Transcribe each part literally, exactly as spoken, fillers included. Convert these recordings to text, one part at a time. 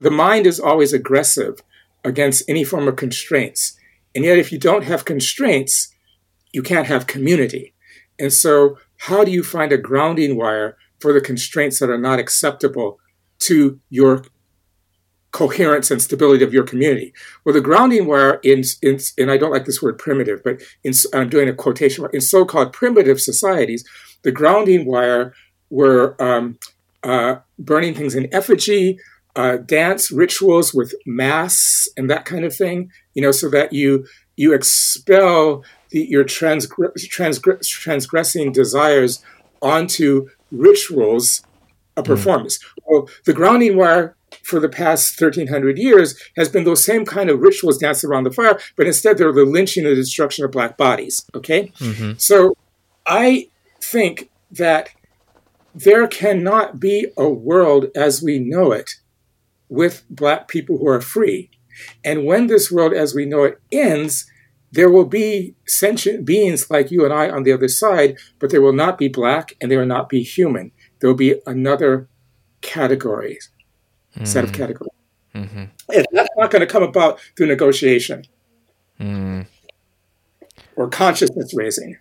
the mind is always aggressive against any form of constraints. And yet, if you don't have constraints, you can't have community. And so how do you find a grounding wire for the constraints that are not acceptable to your coherence and stability of your community? Well, the grounding wire in, in and I don't like this word primitive, but in, I'm doing a quotation, in so-called primitive societies, the grounding wire were um, uh, burning things in effigy, uh, dance rituals with mass and that kind of thing, you know, so that you you expel the, your transgr- transgr- transgressing desires onto rituals of performance. Mm. Well, the grounding wire for the past thirteen hundred years has been those same kind of rituals danced around the fire, but instead they're the lynching and the destruction of Black bodies, okay? Mm-hmm. So I think that there cannot be a world as we know it with Black people who are free. And when this world as we know it ends, there will be sentient beings like you and I on the other side, but there will not be Black and there will not be human. There will be another category, mm. set of categories. Mm-hmm. And that's not going to come about through negotiation mm. or consciousness raising.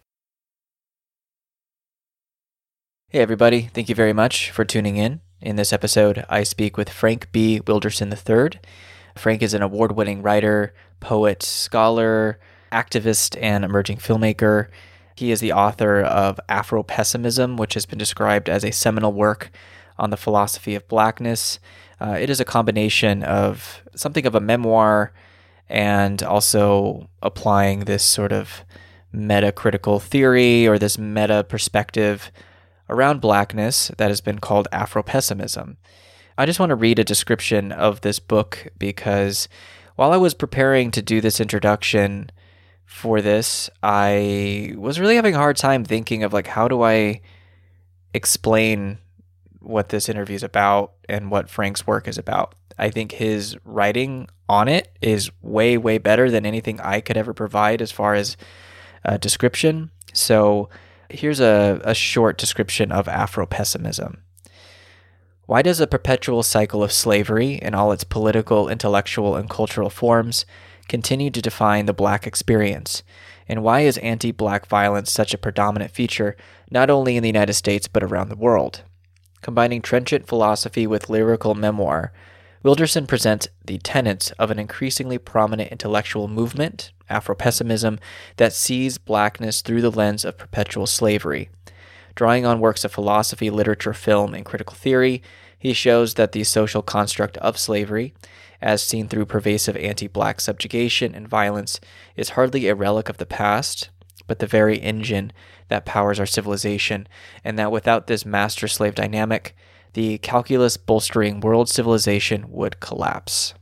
Hey, everybody. Thank you very much for tuning in. In this episode, I speak with Frank B. Wilderson the third. Frank is an award-winning writer, poet, scholar, activist, and emerging filmmaker. He is the author of Afro-Pessimism, which has been described as a seminal work on the philosophy of Blackness. Uh, it is a combination of something of a memoir and also applying this sort of meta-critical theory or this meta-perspective around Blackness that has been called Afro-Pessimism. I just want to read a description of this book because while I was preparing to do this introduction for this, I was really having a hard time thinking of like, how do I explain what this interview is about and what Frank's work is about. I think his writing on it is way, way better than anything I could ever provide as far as a description. So here's a, a short description of Afro-Pessimism. Why does a perpetual cycle of slavery in all its political, intellectual, and cultural forms continue to define the Black experience? And why is anti-Black violence such a predominant feature, not only in the United States, but around the world? Combining trenchant philosophy with lyrical memoir, Wilderson presents the tenets of an increasingly prominent intellectual movement, Afro-Pessimism, that sees Blackness through the lens of perpetual slavery. Drawing on works of philosophy, literature, film, and critical theory, he shows that the social construct of slavery, as seen through pervasive anti-Black subjugation and violence, is hardly a relic of the past, but the very engine that powers our civilization, and that without this master-slave dynamic, the calculus bolstering world civilization would collapse.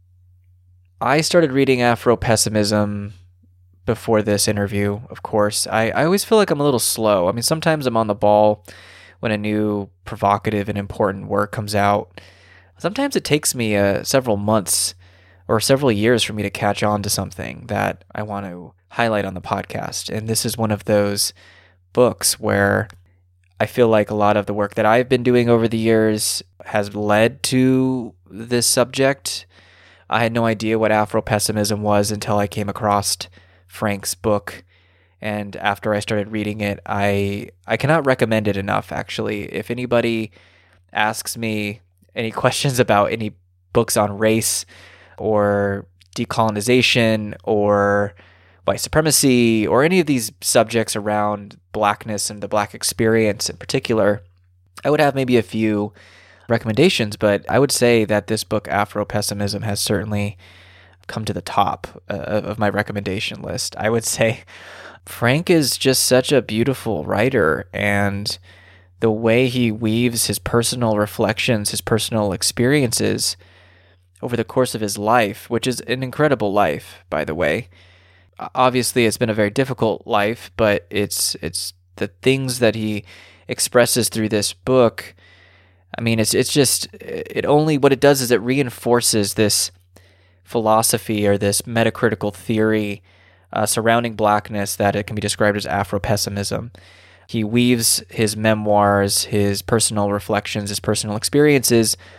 I started reading Afro-Pessimism before this interview, of course. I, I always feel like I'm a little slow. I mean, sometimes I'm on the ball when a new provocative and important work comes out. Sometimes it takes me uh, several months or several years for me to catch on to something that I want to highlight on the podcast. And this is one of those books where I feel like a lot of the work that I've been doing over the years has led to this subject. I had no idea what Afro-Pessimism was until I came across Frank's book, and after I started reading it, I I cannot recommend it enough, actually. If anybody asks me any questions about any books on race or decolonization or white supremacy or any of these subjects around Blackness and the Black experience in particular, I would have maybe a few recommendations, but I would say that this book, Afro-Pessimism, has certainly come to the top uh, of my recommendation list. I would say Frank is just such a beautiful writer, and the way he weaves his personal reflections, his personal experiences over the course of his life, which is an incredible life, by the way. Obviously, it's been a very difficult life, but it's it's the things that he expresses through this book. I mean, it's it's just it only what it does is it reinforces this philosophy or this metacritical theory uh, surrounding Blackness that it can be described as Afro-Pessimism. He weaves his memoirs, his personal reflections, his personal experiences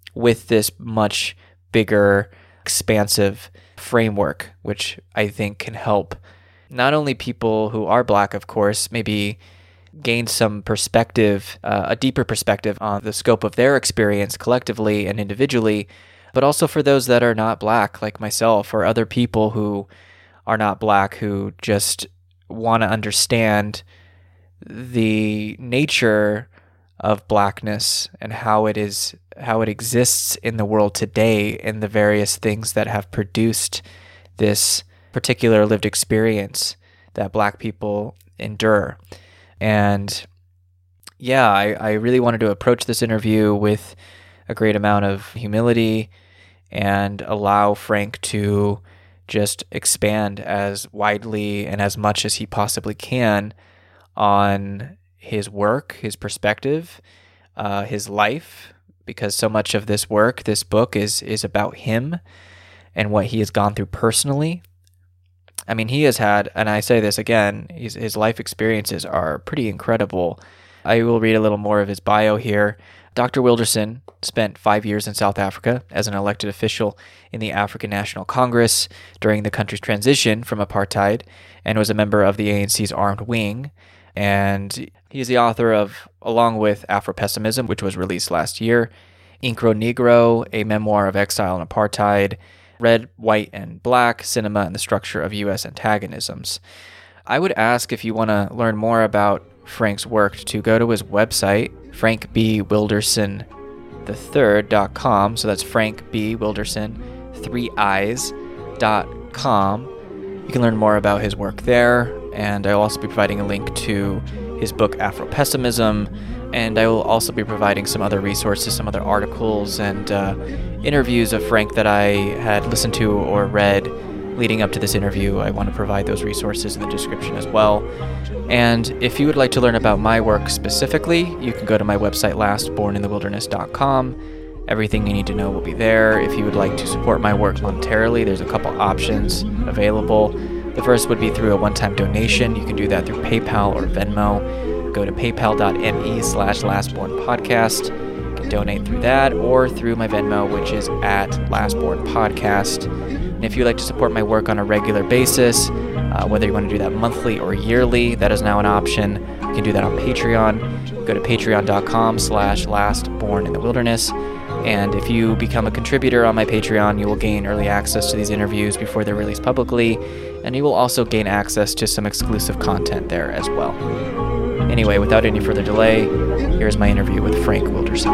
with this much bigger, expansive framework, which I think can help not only people who are Black, of course, maybe gain some perspective, uh, a deeper perspective on the scope of their experience collectively and individually, but also for those that are not Black, like myself, or other people who are not Black, who just want to understand the nature of Blackness and how it is, how it exists in the world today, and the various things that have produced this particular lived experience that Black people endure. And yeah, I, I really wanted to approach this interview with a great amount of humility and allow Frank to just expand as widely and as much as he possibly can on his work, his perspective, uh, his life, because so much of this work, this book is is about him and what he has gone through personally. I mean, he has had, and I say this again, his, his life experiences are pretty incredible. I will read a little more of his bio here. Doctor Wilderson spent five years in South Africa as an elected official in the African National Congress during the country's transition from apartheid, and was a member of the A N C's armed wing. And he is the author of, along with Afro-Pessimism, which was released last year, Incro Negro, a memoir of exile and apartheid, Red, White, and Black, Cinema and the Structure of U S Antagonisms. I would ask, if you want to learn more about Frank's work, to go to his website, frank b wilderson the third dot com. So that's Frank B. Wilderson, three eyes dot com. You can learn more about his work there, and I will also be providing a link to his book, Afro-Pessimism, and I will also be providing some other resources, some other articles and uh, interviews of Frank that I had listened to or read leading up to this interview. I want to provide those resources in the description as well. And if you would like to learn about my work specifically, you can go to my website, last born in the wilderness dot com. Everything you need to know will be there. If you would like to support my work monetarily, there's a couple options available. The first would be through a one-time donation. You can do that through PayPal or Venmo. Go to paypal.me slash lastbornpodcast. You can donate through that, or through my Venmo, which is at lastbornpodcast. And if you'd like to support my work on a regular basis, uh, whether you want to do that monthly or yearly, that is now an option. You can do that on Patreon. Go to patreon.com slash lastborninthewilderness. And if you become a contributor on my Patreon, you will gain early access to these interviews before they're released publicly, and you will also gain access to some exclusive content there as well. Anyway, without any further delay, here's my interview with Frank Wilderson.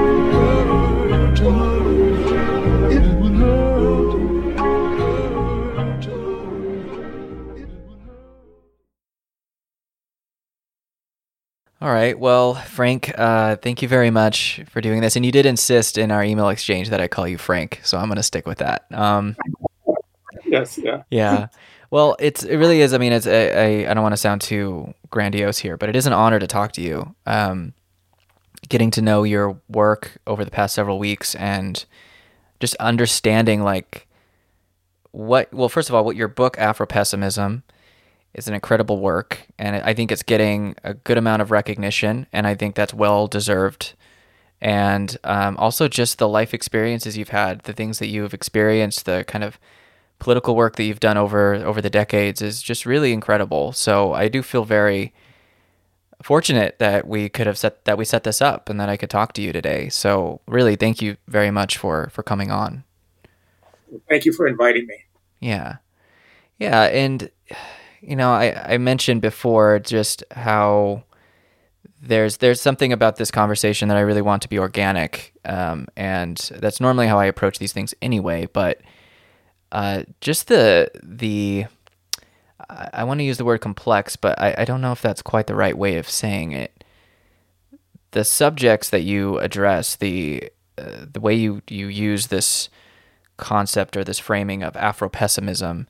All right. Well, Frank, uh, thank you very much for doing this. And you did insist in our email exchange that I call you Frank, so I'm going to stick with that. Um, yes, yeah. Yeah. Well, it's it really is. I mean, it's a, a, I don't want to sound too grandiose here, but it is an honor to talk to you. Um, getting to know your work over the past several weeks and just understanding, like, what, well, first of all, what your book, Afro-Pessimism, is an incredible work, and I think it's getting a good amount of recognition, and I think that's well deserved. And um, also just the life experiences you've had, the things that you've experienced, the kind of political work that you've done over over the decades is just really incredible. So I do feel very fortunate that we could have set that we set this up and that I could talk to you today. So really, thank you very much for for coming on. Thank you for inviting me. Yeah, yeah, and you know, I, I mentioned before just how there's there's something about this conversation that I really want to be organic, um, and that's normally how I approach these things anyway. But uh, just the the I, I want to use the word complex, but I, I don't know if that's quite the right way of saying it. The subjects that you address, the uh, the way you, you use this concept or this framing of Afro-pessimism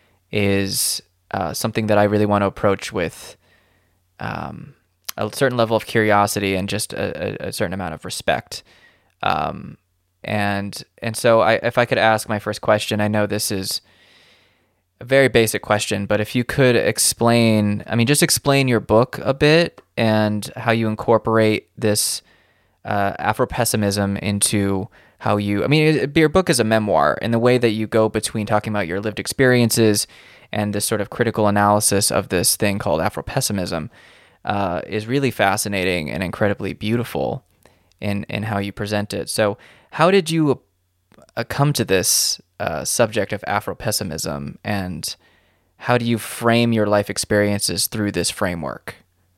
is Uh, something that I really want to approach with um, a certain level of curiosity and just a, a, a certain amount of respect. Um, and and so I, if I could ask my first question, I know this is a very basic question, but if you could explain, I mean, just explain your book a bit and how you incorporate this uh, Afro-pessimism into how you, I mean, it, your book is a memoir, and the way that you go between talking about your lived experiences and this sort of critical analysis of this thing called Afropessimism uh, is really fascinating and incredibly beautiful in, in how you present it. So how did you uh, come to this uh, subject of Afropessimism, and how do you frame your life experiences through this framework?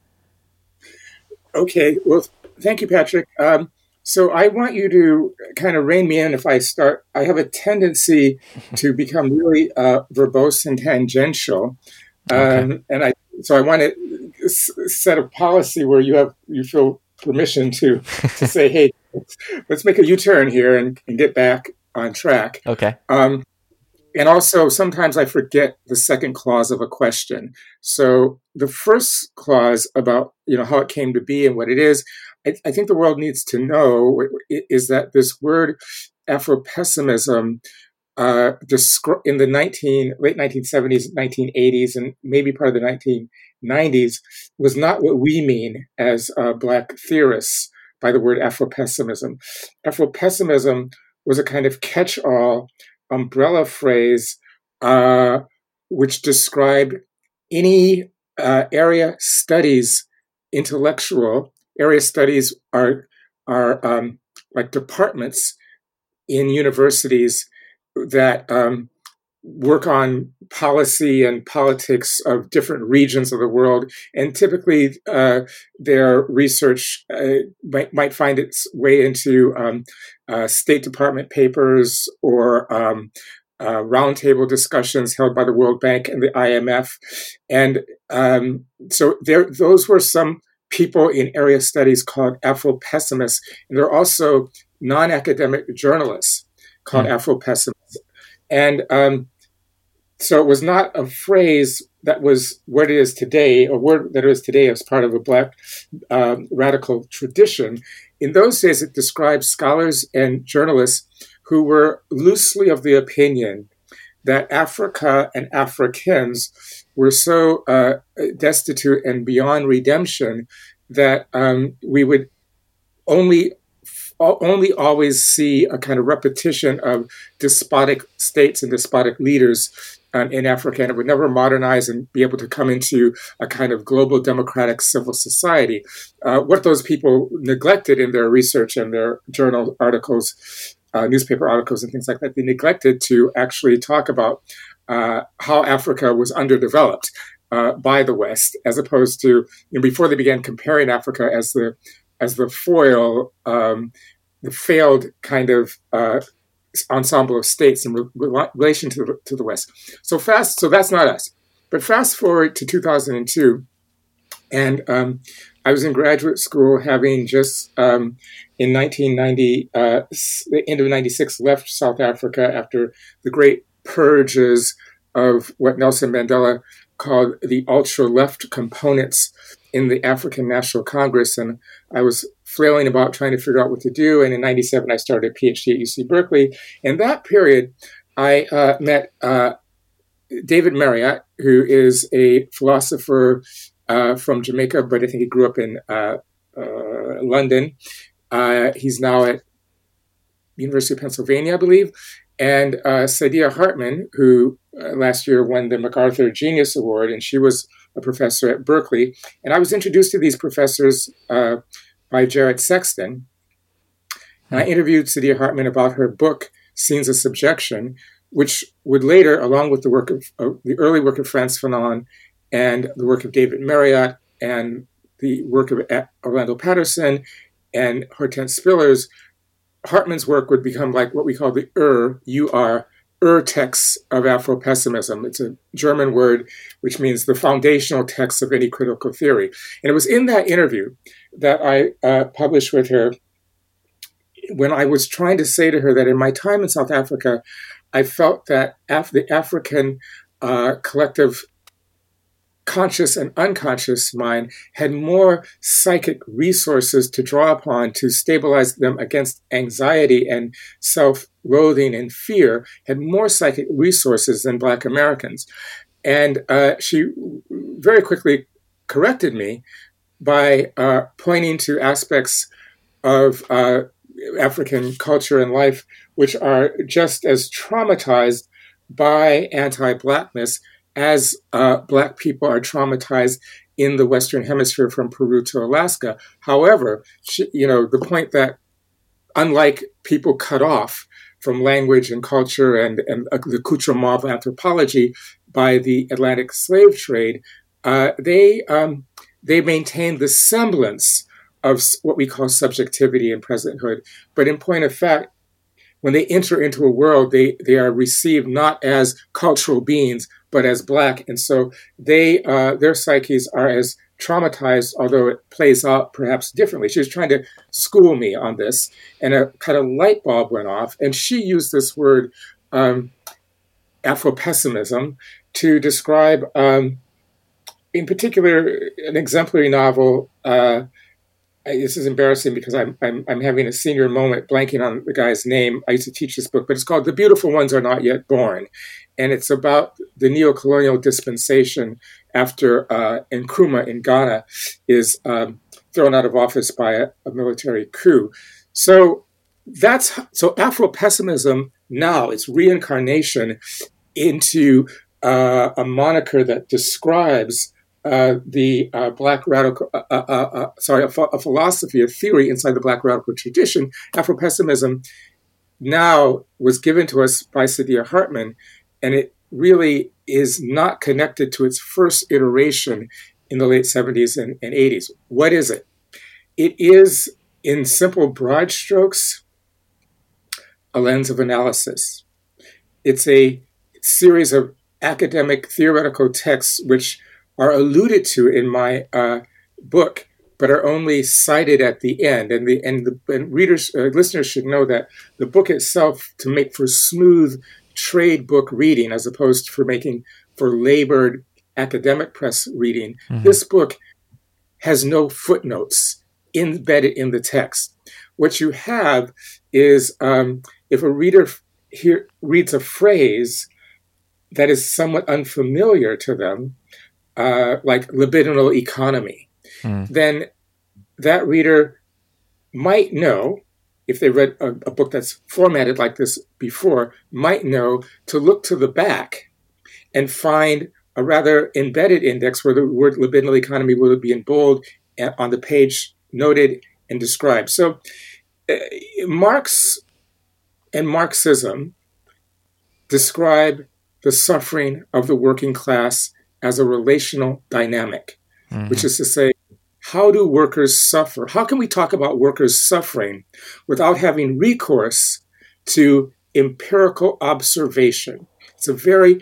Okay, well, thank you, Patrick. Um, so I want you to kind of rein me in if I start. I have a tendency to become really uh, verbose and tangential, um, okay. and I so I want to s- set a policy where you have you feel permission to to say, "Hey, let's, let's make a U-turn here and, and get back on track." Okay. Um, And also, sometimes I forget the second clause of a question. So the first clause about, you know, how it came to be and what it is, I, I think the world needs to know is that this word Afropessimism uh, descri- in the nineteen, late nineteen seventies, nineteen eighties, and maybe part of the nineteen nineties was not what we mean as uh, Black theorists by the word Afropessimism. Afropessimism was a kind of catch-all umbrella phrase uh, which described any uh, area studies, intellectual area studies are are um, like departments in universities that um, work on policy and politics of different regions of the world, and typically uh, their research uh, might, might find its way into um, uh, State Department papers or um, uh, roundtable discussions held by the World Bank and the I M F. And um, so there, those were some people in area studies called Afropessimists, and there are also non-academic journalists called mm. Afropessimists. And um, so it was not a phrase that was what it is today, a word that it is today as part of a Black um, radical tradition. In those days, it described scholars and journalists who were loosely of the opinion that Africa and Africans were so uh, destitute and beyond redemption that um, we would only only always see a kind of repetition of despotic states and despotic leaders um, in Africa, and it would never modernize and be able to come into a kind of global democratic civil society. Uh, what those people neglected in their research and their journal articles, uh, newspaper articles and things like that, they neglected to actually talk about uh, how Africa was underdeveloped uh, by the West, as opposed to, you know, before they began comparing Africa as the as the foil, um, the failed kind of uh, ensemble of states in re- relation to the, to the West. So fast, so that's not us. But fast forward to two thousand two, and um, I was in graduate school, having just um, in nineteen ninety, uh, the end of ninety-six, left South Africa after the great purges of what Nelson Mandela called the ultra-left components in the African National Congress. And I was flailing about trying to figure out what to do. And in ninety-seven, I started a PhD at U C Berkeley. In that period, I uh, met uh, David Marriott, who is a philosopher uh, from Jamaica, but I think he grew up in uh, uh, London. Uh, he's now at University of Pennsylvania, I believe. And uh, Saidiya Hartman, who uh, last year won the MacArthur Genius Award, and she was a professor at Berkeley. And I was introduced to these professors uh, by Jared Sexton. And I interviewed Saidiya Hartman about her book, Scenes of Subjection, which would later, along with the work of uh, the early work of Frantz Fanon and the work of David Marriott and the work of Orlando Patterson and Hortense Spillers, Hartman's work would become like what we call the Ur, U-R, Ur text of Afropessimism. It's a German word which means the foundational text of any critical theory. And it was in that interview that I uh, published with her when I was trying to say to her that in my time in South Africa, I felt that Af- the African uh, collective conscious and unconscious mind had more psychic resources to draw upon to stabilize them against anxiety and self-loathing and fear, had more psychic resources than Black Americans. And uh, she very quickly corrected me by uh, pointing to aspects of uh, African culture and life, which are just as traumatized by anti-Blackness as uh, Black people are traumatized in the Western Hemisphere from Peru to Alaska. However, you know, the point that unlike people cut off from language and culture and, and the accoutrement of anthropology by the Atlantic slave trade, uh, they um, they maintain the semblance of what we call subjectivity and presenthood. But in point of fact, when they enter into a world, they, they are received not as cultural beings, but as Black. And so they uh, their psyches are as traumatized, although it plays out perhaps differently. She was trying to school me on this, and a kind of light bulb went off. And she used this word, um, Afro-pessimism, to describe, um, in particular, an exemplary novel. Uh, This is embarrassing because I'm, I'm I'm having a senior moment blanking on the guy's name. I used to teach this book, but it's called The Beautiful Ones Are Not Yet Born. And it's about the neo-colonial dispensation after uh, Nkrumah in Ghana is um, thrown out of office by a, a military coup. So that's so Afro-pessimism now, it's reincarnation into uh, a moniker that describes Uh, the uh, Black radical, uh, uh, uh, sorry, a, ph- a philosophy, a theory inside the Black radical tradition. Afro-pessimism now was given to us by Saidiya Hartman, and it really is not connected to its first iteration in the late seventies and, and eighties. What is it? It is, in simple broad strokes, a lens of analysis. It's a series of academic theoretical texts which are alluded to in my uh, book, but are only cited at the end. And the and the and readers, uh, listeners should know that the book itself, to make for smooth trade book reading, as opposed to for making for labored academic press reading, mm-hmm. This book has no footnotes embedded in the text. What you have is um, if a reader here reads a phrase that is somewhat unfamiliar to them, Uh, like libidinal economy, mm. then that reader might know, if they read a, a book that's formatted like this before, might know to look to the back and find a rather embedded index where the word libidinal economy will be in bold on the page, noted and described. So uh, Marx and Marxism describe the suffering of the working class as a relational dynamic, mm-hmm. which is to say, how do workers suffer? How can we talk about workers suffering without having recourse to empirical observation? It's a very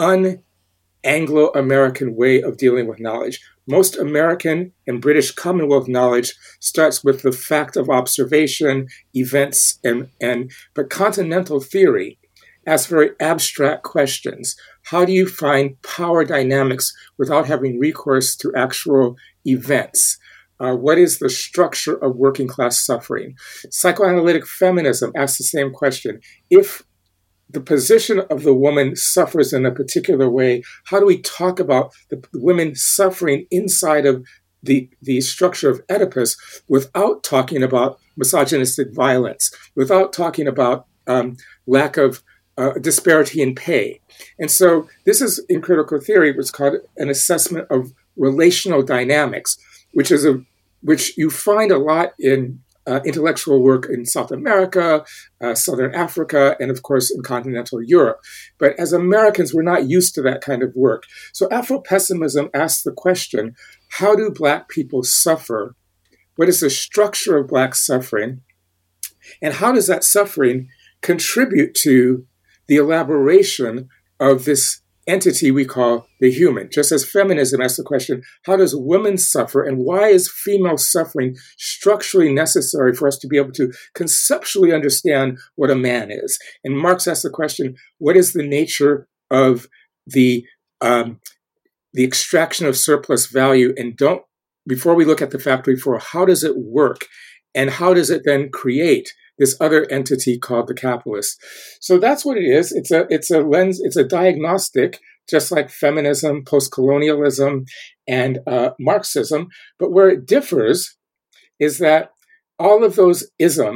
un-Anglo-American way of dealing with knowledge. Most American and British Commonwealth knowledge starts with the fact of observation, events, and, and but continental theory asks very abstract questions. How do you find power dynamics without having recourse to actual events? Uh, what is the structure of working class suffering? Psychoanalytic feminism asks the same question. If the position of the woman suffers in a particular way, how do we talk about the women suffering inside of the, the structure of Oedipus without talking about misogynistic violence, without talking about um, lack of uh, disparity in pay? And so this is, in critical theory, what's called an assessment of relational dynamics, which is a which you find a lot in uh, intellectual work in South America, uh, Southern Africa, and of course in continental Europe. But as Americans, we're not used to that kind of work. So Afro-pessimism asks the question, how do Black people suffer? What is the structure of Black suffering? And how does that suffering contribute to the elaboration of this entity we call the human? Just as feminism asks the question, how does women suffer, and why is female suffering structurally necessary for us to be able to conceptually understand what a man is? And Marx asks the question, what is the nature of the um, the extraction of surplus value? And don't, before we look at the factory floor, how does it work? And how does it then create this other entity called the capitalist? So that's what it is. It's a it's a lens, it's a diagnostic, just like feminism, post-colonialism, and uh, Marxism. But where it differs is that all of those isms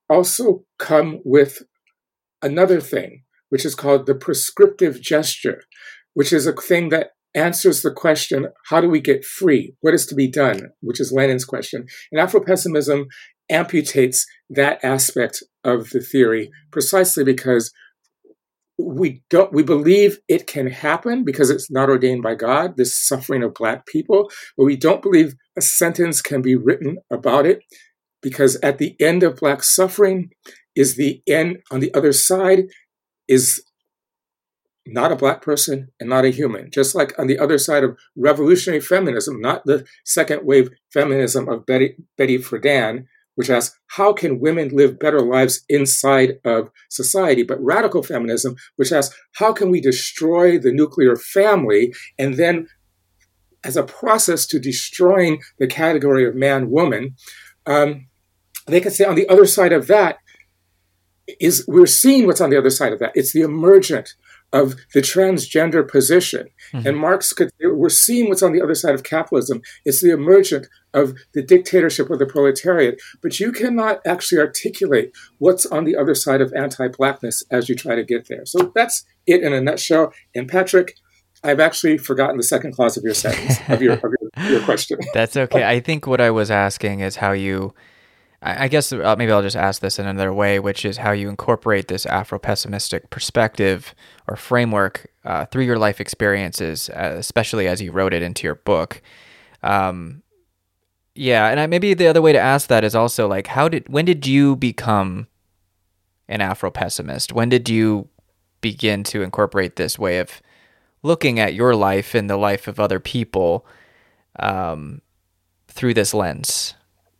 also come with another thing, which is called the prescriptive gesture, which is a thing that answers the question, how do we get free? What is to be done? Which is Lenin's question. And Afro-pessimism amputates that aspect of the theory precisely because we don't, we believe it can happen because it's not ordained by God, this suffering of Black people, but we don't believe a sentence can be written about it because at the end of Black suffering is the end, on the other side is not a Black person and not a human. Just like on the other side of revolutionary feminism, not the second wave feminism of Betty, Betty Friedan, which asks, how can women live better lives inside of society? But radical feminism, which asks, how can we destroy the nuclear family? And then as a process to destroying the category of man-woman, um, they can say on the other side of that is, we're seeing what's on the other side of that. It's the emergent of the transgender position. Mm-hmm. And Marx could, we're seeing what's on the other side of capitalism. It's the emergent of the dictatorship of the proletariat. But you cannot actually articulate what's on the other side of anti-Blackness as you try to get there. So that's it in a nutshell. And Patrick, I've actually forgotten the second clause of your sentence, of your, of your, your question. That's okay. I think what I was asking is how you, I guess uh, maybe I'll just ask this in another way, which is how you incorporate this Afro-pessimistic perspective or framework uh, through your life experiences, uh, especially as you wrote it into your book. Um, yeah, and I, maybe the other way to ask that is also like, how did, when did you become an Afro-pessimist? When did you begin to incorporate this way of looking at your life and the life of other people um, through this lens?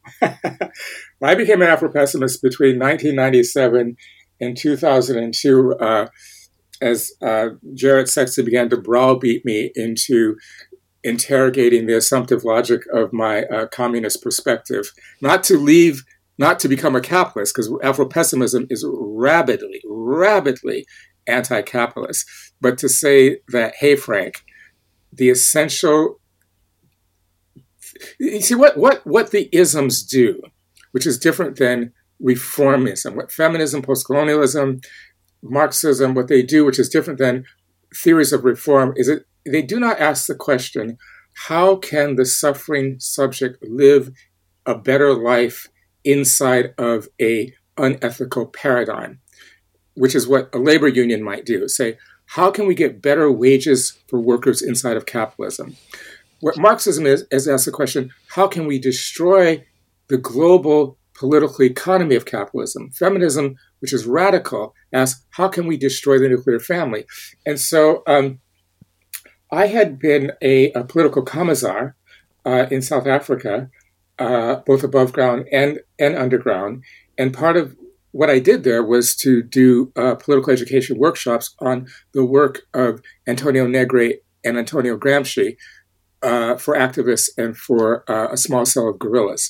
I became an Afro-pessimist between nineteen ninety-seven and two thousand two uh, as uh, Jared Sexton began to browbeat me into interrogating the assumptive logic of my uh, communist perspective. Not to leave, not to become a capitalist, because Afro-pessimism is rabidly, rabidly anti-capitalist, but to say that, hey, Frank, the essential... You see, what, what, what the isms do, which is different than reformism, what feminism, postcolonialism, Marxism, what they do, which is different than theories of reform, is that they do not ask the question, how can the suffering subject live a better life inside of a unethical paradigm, which is what a labor union might do. Say, how can we get better wages for workers inside of capitalism? What Marxism is, is ask the question, how can we destroy the global political economy of capitalism? Feminism, which is radical, asks, how can we destroy the nuclear family? And so um, I had been a, a political commissar uh, in South Africa, uh, both above ground and, and underground. And part of what I did there was to do uh, political education workshops on the work of Antonio Negri and Antonio Gramsci, Uh, for activists and for uh, a small cell of guerrillas.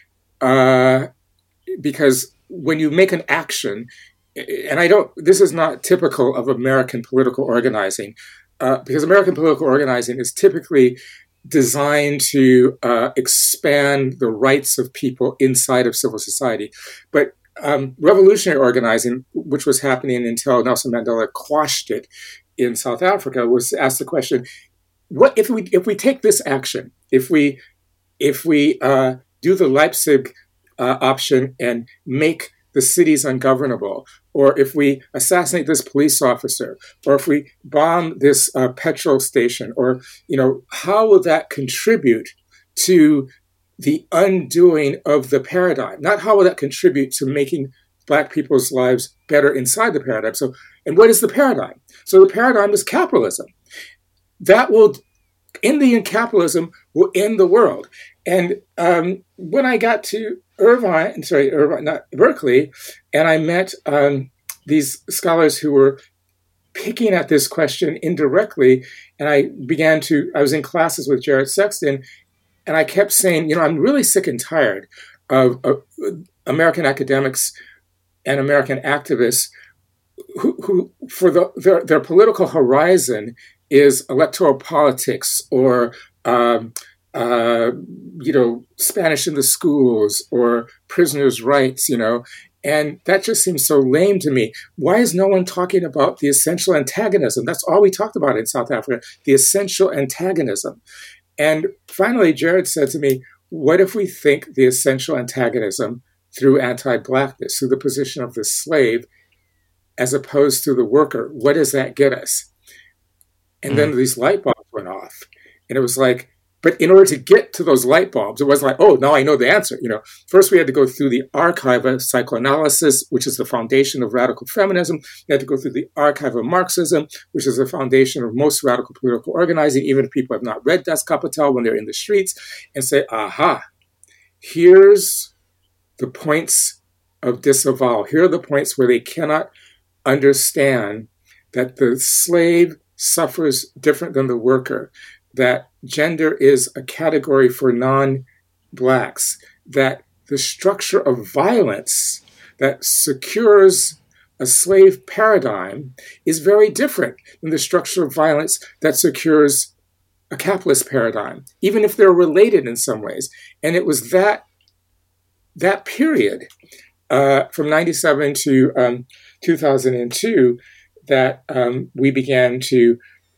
Uh, because when you make an action, and I don't, this is not typical of American political organizing, uh, because American political organizing is typically designed to uh, expand the rights of people inside of civil society. But um, revolutionary organizing, which was happening until Nelson Mandela quashed it in South Africa, was asked the question, what if we if we take this action, if we if we uh, do the Leipzig uh, option and make the cities ungovernable, or if we assassinate this police officer, or if we bomb this uh, petrol station, or you know, how will that contribute to the undoing of the paradigm? Not how will that contribute to making Black people's lives better inside the paradigm. So, and what is the paradigm? So the paradigm is capitalism. That will, in the end, capitalism will end the world. And um, when I got to Irvine, sorry, Irvine, not Berkeley, and I met um, these scholars who were picking at this question indirectly, and I began to, I was in classes with Jared Sexton, and I kept saying, you know, I'm really sick and tired of, of American academics and American activists who, who for the, their, their political horizon is electoral politics or, um, uh, you know, Spanish in the schools or prisoners' rights, you know. And that just seems so lame to me. Why is no one talking about the essential antagonism? That's all we talked about in South Africa, the essential antagonism. And finally, Jared said to me, what if we think the essential antagonism through anti-Blackness, through the position of the slave, as opposed to the worker? What does that get us? And mm. then these light bulbs went off. And it was like, but in order to get to those light bulbs, it wasn't like, oh, now I know the answer. You know, first we had to go through the archive of psychoanalysis, which is the foundation of radical feminism. We had to go through the archive of Marxism, which is the foundation of most radical political organizing, even if people have not read Das Kapital when they're in the streets, and say, aha, here's the points of disavowal. Here are the points where they cannot understand that the slave suffers different than the worker, that gender is a category for non-Blacks, that the structure of violence that secures a slave paradigm is very different than the structure of violence that secures a capitalist paradigm, even if they're related in some ways. And it was that that period uh, from ninety-seven to um, two thousand two that um, we began to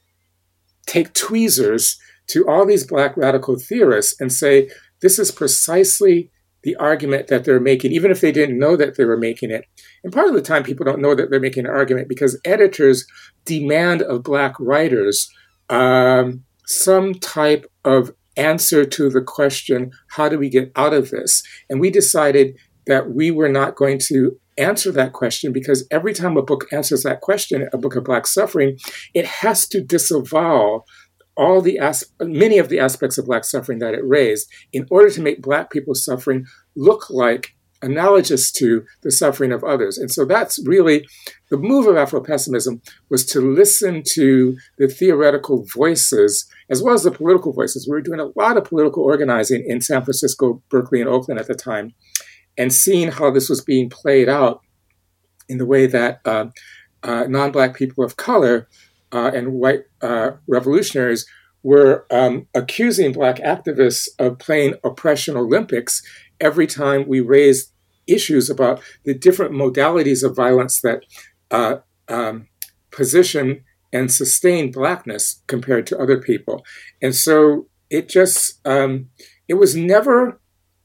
take tweezers to all these Black radical theorists and say, this is precisely the argument that they're making, even if they didn't know that they were making it. And part of the time, people don't know that they're making an argument because editors demand of Black writers um, some type of answer to the question, how do we get out of this? And we decided that we were not going to answer that question because every time a book answers that question, a book of Black suffering, it has to disavow all the as- many of the aspects of Black suffering that it raised in order to make Black people's suffering look like analogous to the suffering of others. And so that's really the move of Afro-pessimism, was to listen to the theoretical voices as well as the political voices. We were doing a lot of political organizing in San Francisco, Berkeley, and Oakland at the time, and seeing how this was being played out in the way that uh, uh, non-Black people of color uh, and white uh, revolutionaries were um, accusing Black activists of playing oppression Olympics every time we raised issues about the different modalities of violence that uh, um, position and sustain Blackness compared to other people. And so it just, um, it was never,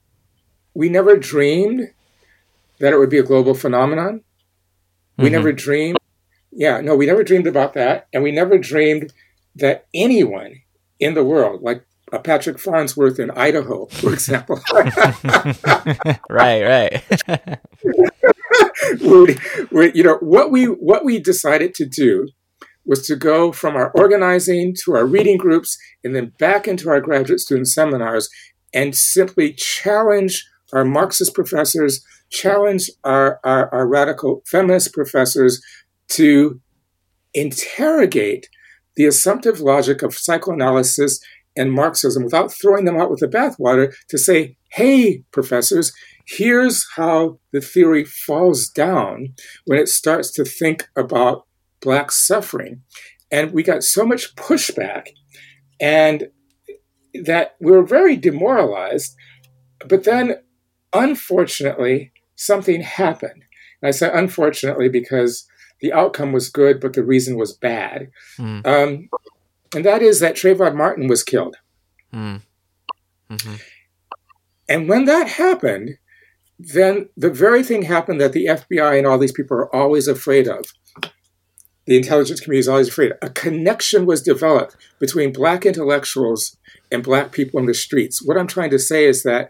we never dreamed that it would be a global phenomenon. We mm-hmm. never dreamed, yeah, no, we never dreamed about that. And we never dreamed that anyone in the world, like a Patrick Farnsworth in Idaho, for example. right, right. we, we, you know, what we what we decided to do was to go from our organizing to our reading groups and then back into our graduate student seminars and simply challenge our Marxist professors, challenge our, our, our radical feminist professors to interrogate the assumptive logic of psychoanalysis and Marxism without throwing them out with the bathwater, to say, hey, professors, here's how the theory falls down when it starts to think about Black suffering. And we got so much pushback and that we were very demoralized. But then, unfortunately, something happened. And I say unfortunately because the outcome was good, but the reason was bad. Mm. Um, and that is that Trayvon Martin was killed. Mm. Mm-hmm. And when that happened, then the very thing happened that the F B I and all these people are always afraid of. The intelligence community is always afraid of. A connection was developed between Black intellectuals and Black people in the streets. What I'm trying to say is that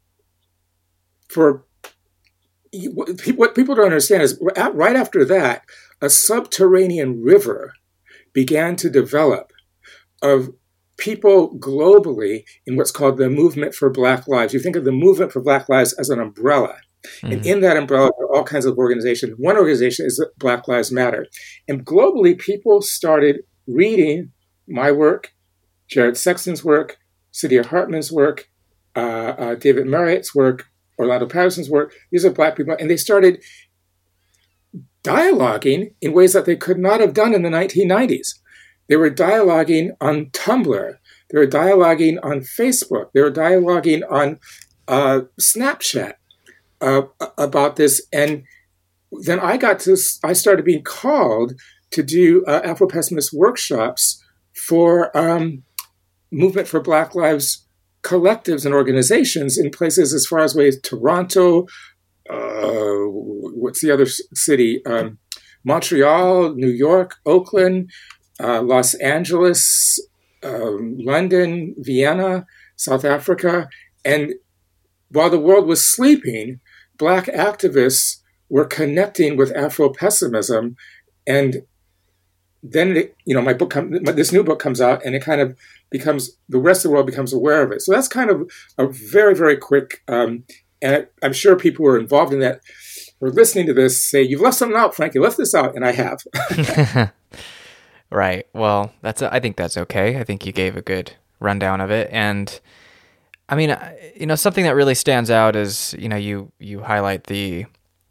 for what people don't understand is right after that, a subterranean river began to develop of people globally in what's called the movement for Black lives. You think of the movement for Black lives as an umbrella. Mm-hmm. And in that umbrella are all kinds of organizations. One organization is Black Lives Matter. And globally, people started reading my work, Jared Sexton's work, Saidiya Hartman's work, uh, uh, David Marriott's work, Orlando Patterson's work. These are Black people. And they started dialoguing in ways that they could not have done in the nineteen nineties. They were dialoguing on Tumblr. They were dialoguing on Facebook. They were dialoguing on uh, Snapchat. uh, about this. And then I got to, I started being called to do uh, Afro-pessimist workshops for um, Movement for Black Lives collectives and organizations in places as far as away as Toronto, uh, what's the other city? Um, Montreal, New York, Oakland, uh, Los Angeles, um, London, Vienna, South Africa. And while the world was sleeping, Black activists were connecting with Afro-pessimism. And then, it, you know, my book, com- this new book comes out, and it kind of becomes, the rest of the world becomes aware of it. So that's kind of a very, very quick, um, and I'm sure people who are involved in that who are listening to this say, you've left something out, Frank, you left this out, and I have. Right. Well, that's, I think that's okay. I think you gave a good rundown of it. And I mean, you know, something that really stands out is, you know, you, you highlight the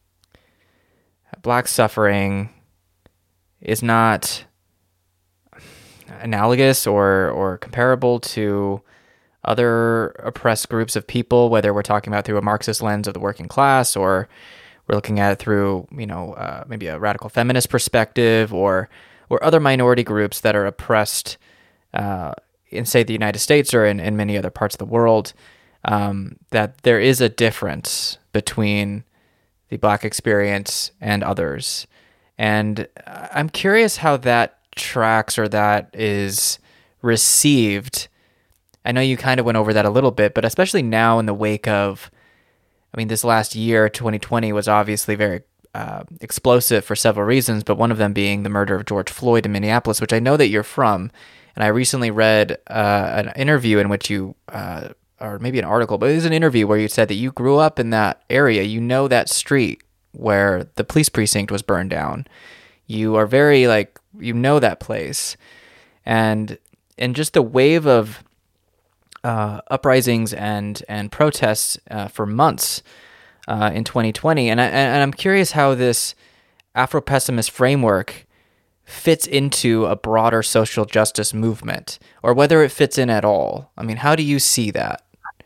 Black suffering is not analogous or, or comparable to other oppressed groups of people, whether we're talking about through a Marxist lens of the working class, or we're looking at it through, you know, uh, maybe a radical feminist perspective, or or other minority groups that are oppressed uh, in, say, the United States or in, in many other parts of the world, um, that there is a difference between the Black experience and others. And I'm curious how that tracks or that is received. I know you kind of went over that a little bit, but especially now in the wake of, I mean, this last year, twenty twenty, was obviously very uh, explosive for several reasons, but one of them being the murder of George Floyd in Minneapolis, which I know that you're from. And I recently read uh, an interview in which you, uh, or maybe an article, but it was an interview where you said that you grew up in that area. You know that street where the police precinct was burned down. You are very, like, you know that place. And and just the wave of uh, uprisings and, and protests uh, for months uh, in twenty twenty. And, I, and I'm curious how this Afro-pessimist framework fits into a broader social justice movement, or whether it fits in at all. I mean, how do you see that?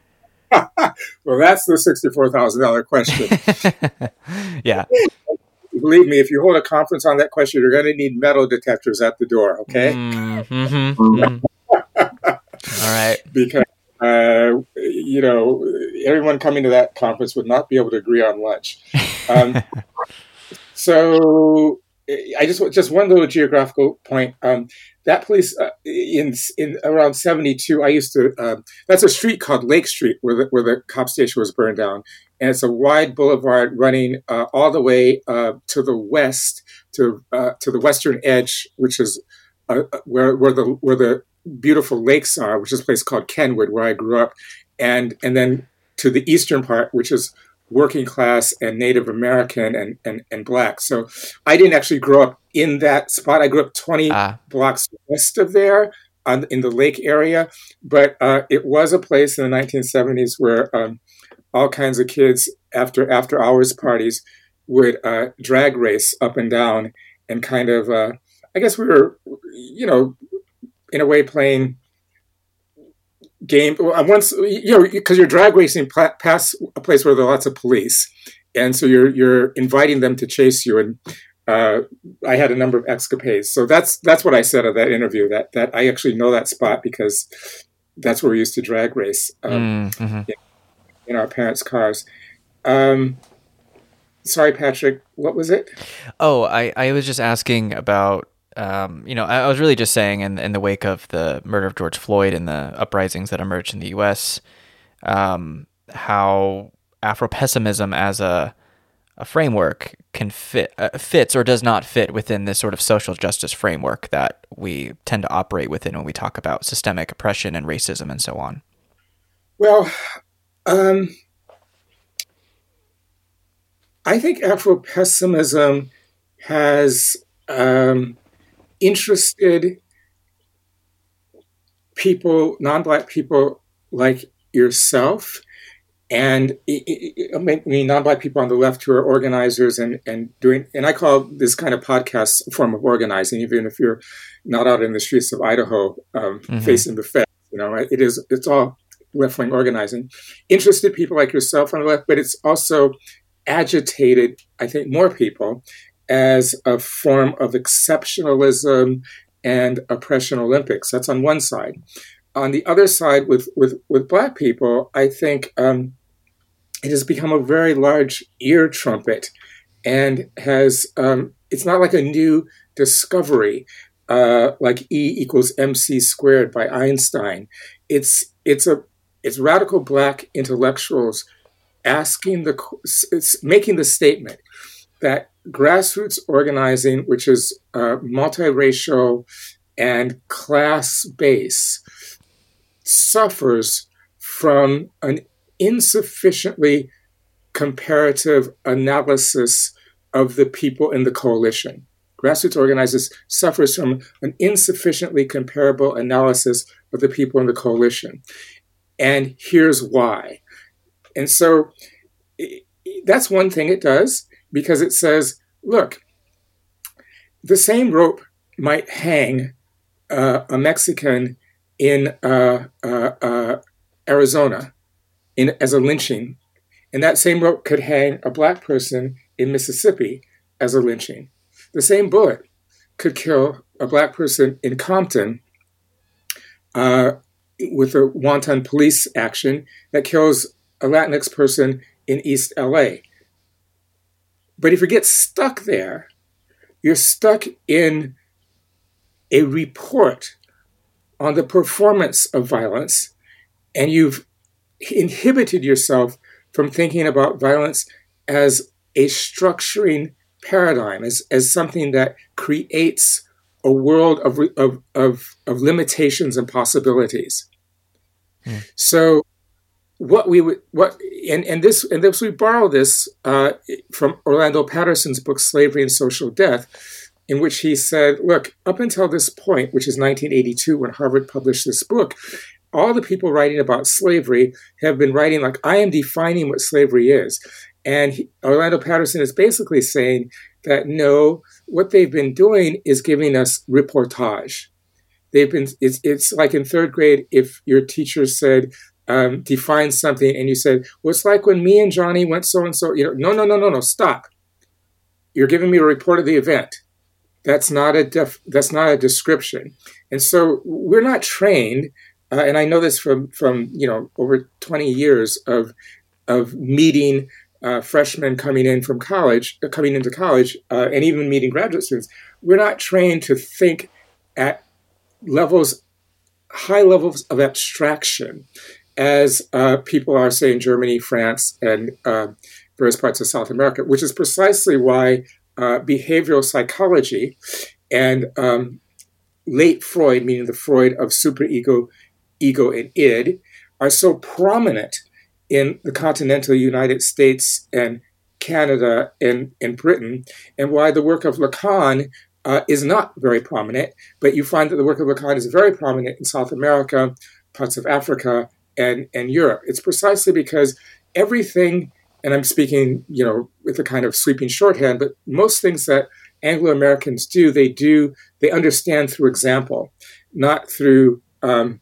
Well, that's the sixty-four thousand dollars question. Yeah. Believe me, if you hold a conference on that question, you're going to need metal detectors at the door, okay? Mm-hmm. Mm-hmm. All right. Because, uh, you know, everyone coming to that conference would not be able to agree on lunch. Um, so I just just one little geographical point. Um, that police uh, in in around seventy-two, I used to. Uh, that's a street called Lake Street where the where the cop station was burned down, and it's a wide boulevard running uh, all the way uh, to the west to uh, to the western edge, which is uh, where where the where the beautiful lakes are, which is a place called Kenwood, where I grew up, and and then to the eastern part, which is working class and Native American and, and, and Black. So I didn't actually grow up in that spot. I grew up twenty ah. blocks west of there on, in the lake area. But uh, it was a place in the nineteen seventies where um, all kinds of kids after after hours parties would uh, drag race up and down and kind of, uh, I guess we were, you know, in a way playing game once, you know, because you're drag racing past a place where there are lots of police, and so you're you're inviting them to chase you. And uh, I had a number of escapades. So that's that's what I said of that interview. That that I actually know that spot because that's where we used to drag race um, mm-hmm. in, in our parents' cars. Um, sorry, Patrick. What was it? Oh, I I was just asking about. Um, you know, I was really just saying in, in the wake of the murder of George Floyd and the uprisings that emerged in the U S, um, how Afro-pessimism as a a framework can fit uh, fits or does not fit within this sort of social justice framework that we tend to operate within when we talk about systemic oppression and racism and so on. Well, um, I think Afro-pessimism has um, interested people, non-Black people like yourself, and I mean non-Black people on the left who are organizers and, and doing, and I call this kind of podcast a form of organizing, even if you're not out in the streets of Idaho um, mm-hmm. facing the feds. You know, it is, it's all left-wing organizing. Interested people like yourself on the left, but it's also agitated, I think, more people as a form of exceptionalism and oppression Olympics. That's on one side. On the other side, with with, with Black people, I think um, it has become a very large ear trumpet, and has um, it's not like a new discovery, uh, like E equals mc squared by Einstein. It's it's a it's radical Black intellectuals asking the it's making the statement that grassroots organizing, which is uh, multiracial and class-based, suffers from an insufficiently comparative analysis of the people in the coalition. Grassroots organizers suffers from an insufficiently comparable analysis of the people in the coalition. And here's why. And so that's one thing it does, because it says, look, the same rope might hang uh, a Mexican in uh, uh, uh, Arizona in, as a lynching, and that same rope could hang a Black person in Mississippi as a lynching. The same bullet could kill a Black person in Compton uh, with a wanton police action that kills a Latinx person in East L A. But if you get stuck there, you're stuck in a report on the performance of violence, and you've inhibited yourself from thinking about violence as a structuring paradigm, as, as something that creates a world of, of, of, of limitations and possibilities. Hmm. So what we would, what, and, and this, and this, we borrow this uh, from Orlando Patterson's book, Slavery and Social Death, in which he said, look, up until this point, which is nineteen eighty-two, when Harvard published this book, all the people writing about slavery have been writing like, I am defining what slavery is. And he, Orlando Patterson is basically saying that, no, what they've been doing is giving us reportage. They've been, it's, it's like in third grade, if your teacher said, um, define something, and you said, well, it's like when me and Johnny went so-and-so, you know, no, no, no, no, no, stop. You're giving me a report of the event. That's not a def, that's not a description. And so we're not trained, uh, and I know this from, from, you know, over twenty years of, of meeting uh, freshmen coming in from college, uh, coming into college, uh, and even meeting graduate students. We're not trained to think at levels, high levels of abstraction, as uh, people are, say, in Germany, France, and uh, various parts of South America, which is precisely why uh, behavioral psychology and um, late Freud, meaning the Freud of superego, ego, and id, are so prominent in the continental United States and Canada and, and Britain, and why the work of Lacan uh, is not very prominent, but you find that the work of Lacan is very prominent in South America, parts of Africa, and, and Europe. It's precisely because everything, and I'm speaking, you know, with a kind of sweeping shorthand, but most things that Anglo-Americans do, they do, they understand through example, not through um,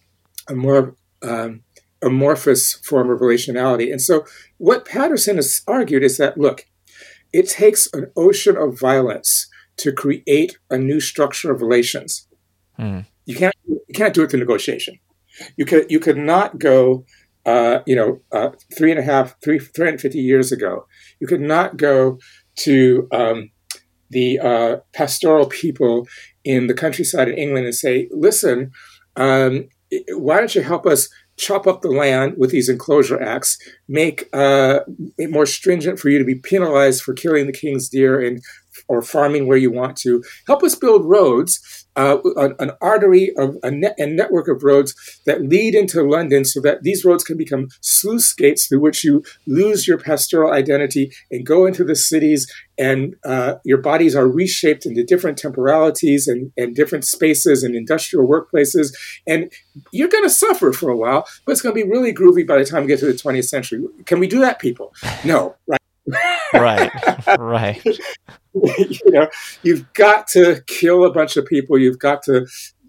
a more um, amorphous form of relationality. And so what Patterson has argued is that, look, it takes an ocean of violence to create a new structure of relations. Mm. You can't you can't do it through negotiation. You could you could not go, uh, you know, uh, three and a half, three, three hundred fifty years ago. You could not go to um, the uh, pastoral people in the countryside in England and say, listen, um, why don't you help us chop up the land with these enclosure acts, make uh, it more stringent for you to be penalized for killing the king's deer and or farming where you want to. Help us build roads, uh, an, an artery of a, net, a network of roads that lead into London, so that these roads can become sluice gates through which you lose your pastoral identity and go into the cities, and uh, your bodies are reshaped into different temporalities and, and different spaces and industrial workplaces. And you're going to suffer for a while, but it's going to be really groovy by the time we get to the twentieth century. Can we do that, people? No, right? right, right. You know, you've got to kill a bunch of people. You've got to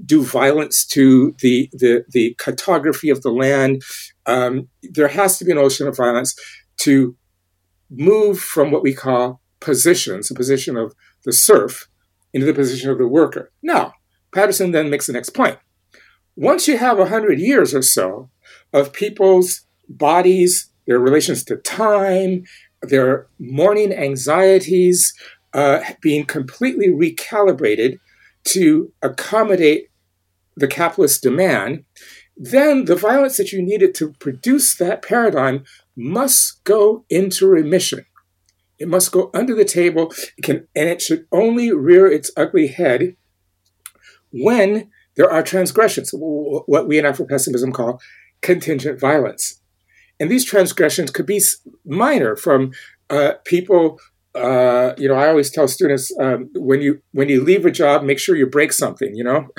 do violence to the, the, the cartography of the land. Um, there has to be an ocean of violence to move from what we call positions, the position of the serf, into the position of the worker. Now, Patterson then makes the next point. Once you have one hundred years or so of people's bodies, their relations to time, their morning anxieties uh, being completely recalibrated to accommodate the capitalist demand, then the violence that you needed to produce that paradigm must go into remission. It must go under the table, it can, and it should only rear its ugly head when there are transgressions, what we in Afro-pessimism call contingent violence. And these transgressions could be minor, from uh, people, uh, you know, I always tell students, um, when you when you leave a job, make sure you break something, you know?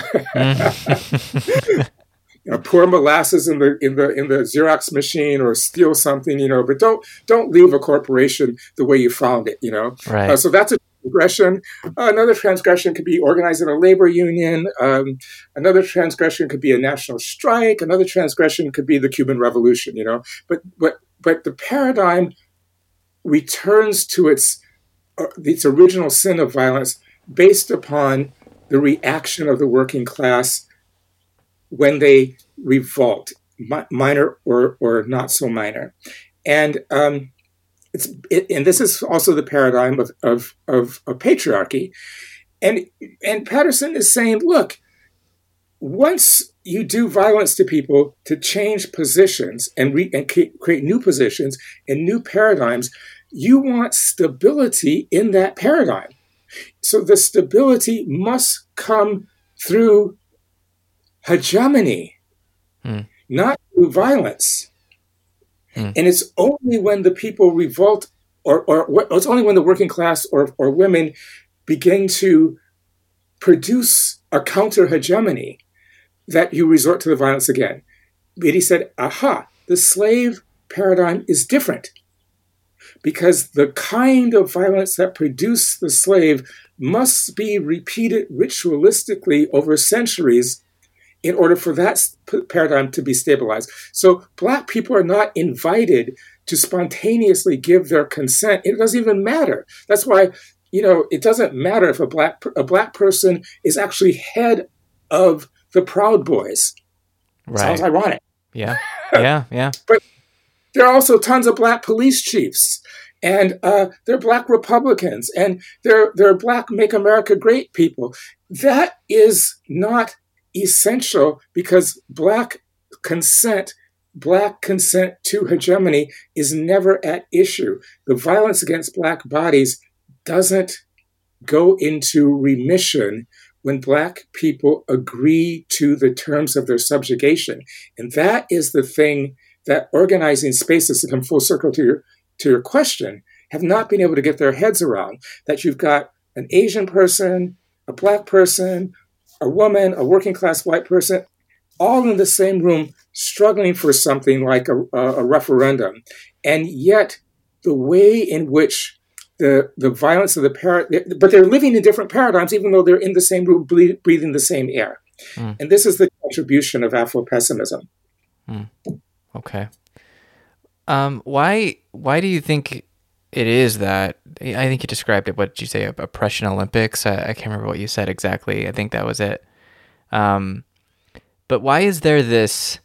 You know, pour molasses in the in the in the Xerox machine, or steal something, you know. But don't don't leave a corporation the way you found it, you know. Right. Uh, so that's a transgression. Uh, another transgression could be organizing a labor union. Um, another transgression could be a national strike. Another transgression could be the Cuban Revolution, you know. But but but the paradigm returns to its uh, its original sin of violence based upon the reaction of the working class when they revolt, mi- minor or, or not so minor. And um, it's it, and this is also the paradigm of, of, of, of patriarchy. And, and Patterson is saying, look, once you do violence to people to change positions and, re- and c- create new positions and new paradigms, you want stability in that paradigm. So the stability must come through hegemony, hmm. not through violence. Hmm. And it's only when the people revolt, or, or it's only when the working class or, or women begin to produce a counter-hegemony that you resort to the violence again. Beatty said, aha, the slave paradigm is different, because the kind of violence that produced the slave must be repeated ritualistically over centuries in order for that paradigm to be stabilized. So Black people are not invited to spontaneously give their consent. It doesn't even matter. That's why, you know, it doesn't matter if a black a black person is actually head of the Proud Boys. Right. Sounds ironic. Yeah, yeah, yeah. But there are also tons of Black police chiefs, and uh, there are Black Republicans, and there, there are Black Make America Great people. That is not essential, because Black consent, Black consent to hegemony is never at issue. The violence against Black bodies doesn't go into remission when Black people agree to the terms of their subjugation. And that is the thing that organizing spaces, to come full circle to your, to your question, have not been able to get their heads around. That you've got an Asian person, a Black person, a woman, a working class white person, all in the same room, struggling for something like a, a referendum. And yet the way in which the, the violence of the parent, but they're living in different paradigms, even though they're in the same room, breathing the same air. Mm. And this is the contribution of Afro-pessimism. Mm. Okay. Um, why, why do you think it is that, I think you described it, what did you say, oppression Olympics? I, I can't remember what you said exactly. I think that was it. Um, but why is there this,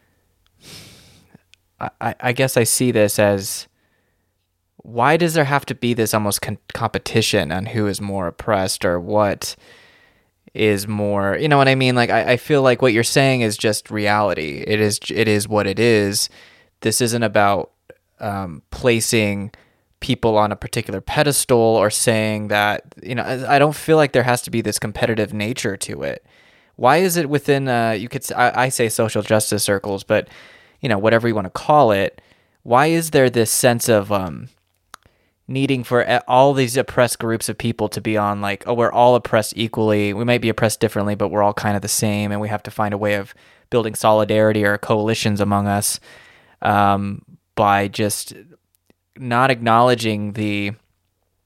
I, I guess I see this as, why does there have to be this almost con- competition on who is more oppressed, or what is more, you know what I mean? Like, I, I feel like what you're saying is just reality. It is, it is what it is. This isn't about um, placing people on a particular pedestal, or saying that, you know, I, I don't feel like there has to be this competitive nature to it. Why is it within, uh, you could, I, I say social justice circles, but, you know, whatever you want to call it, why is there this sense of um, needing for all these oppressed groups of people to be on, like, oh, we're all oppressed equally. We might be oppressed differently, but we're all kind of the same, and we have to find a way of building solidarity or coalitions among us um, by just not acknowledging the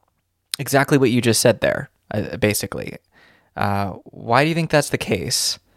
exactly what you just said there, uh, basically. Uh, why do you think that's the case?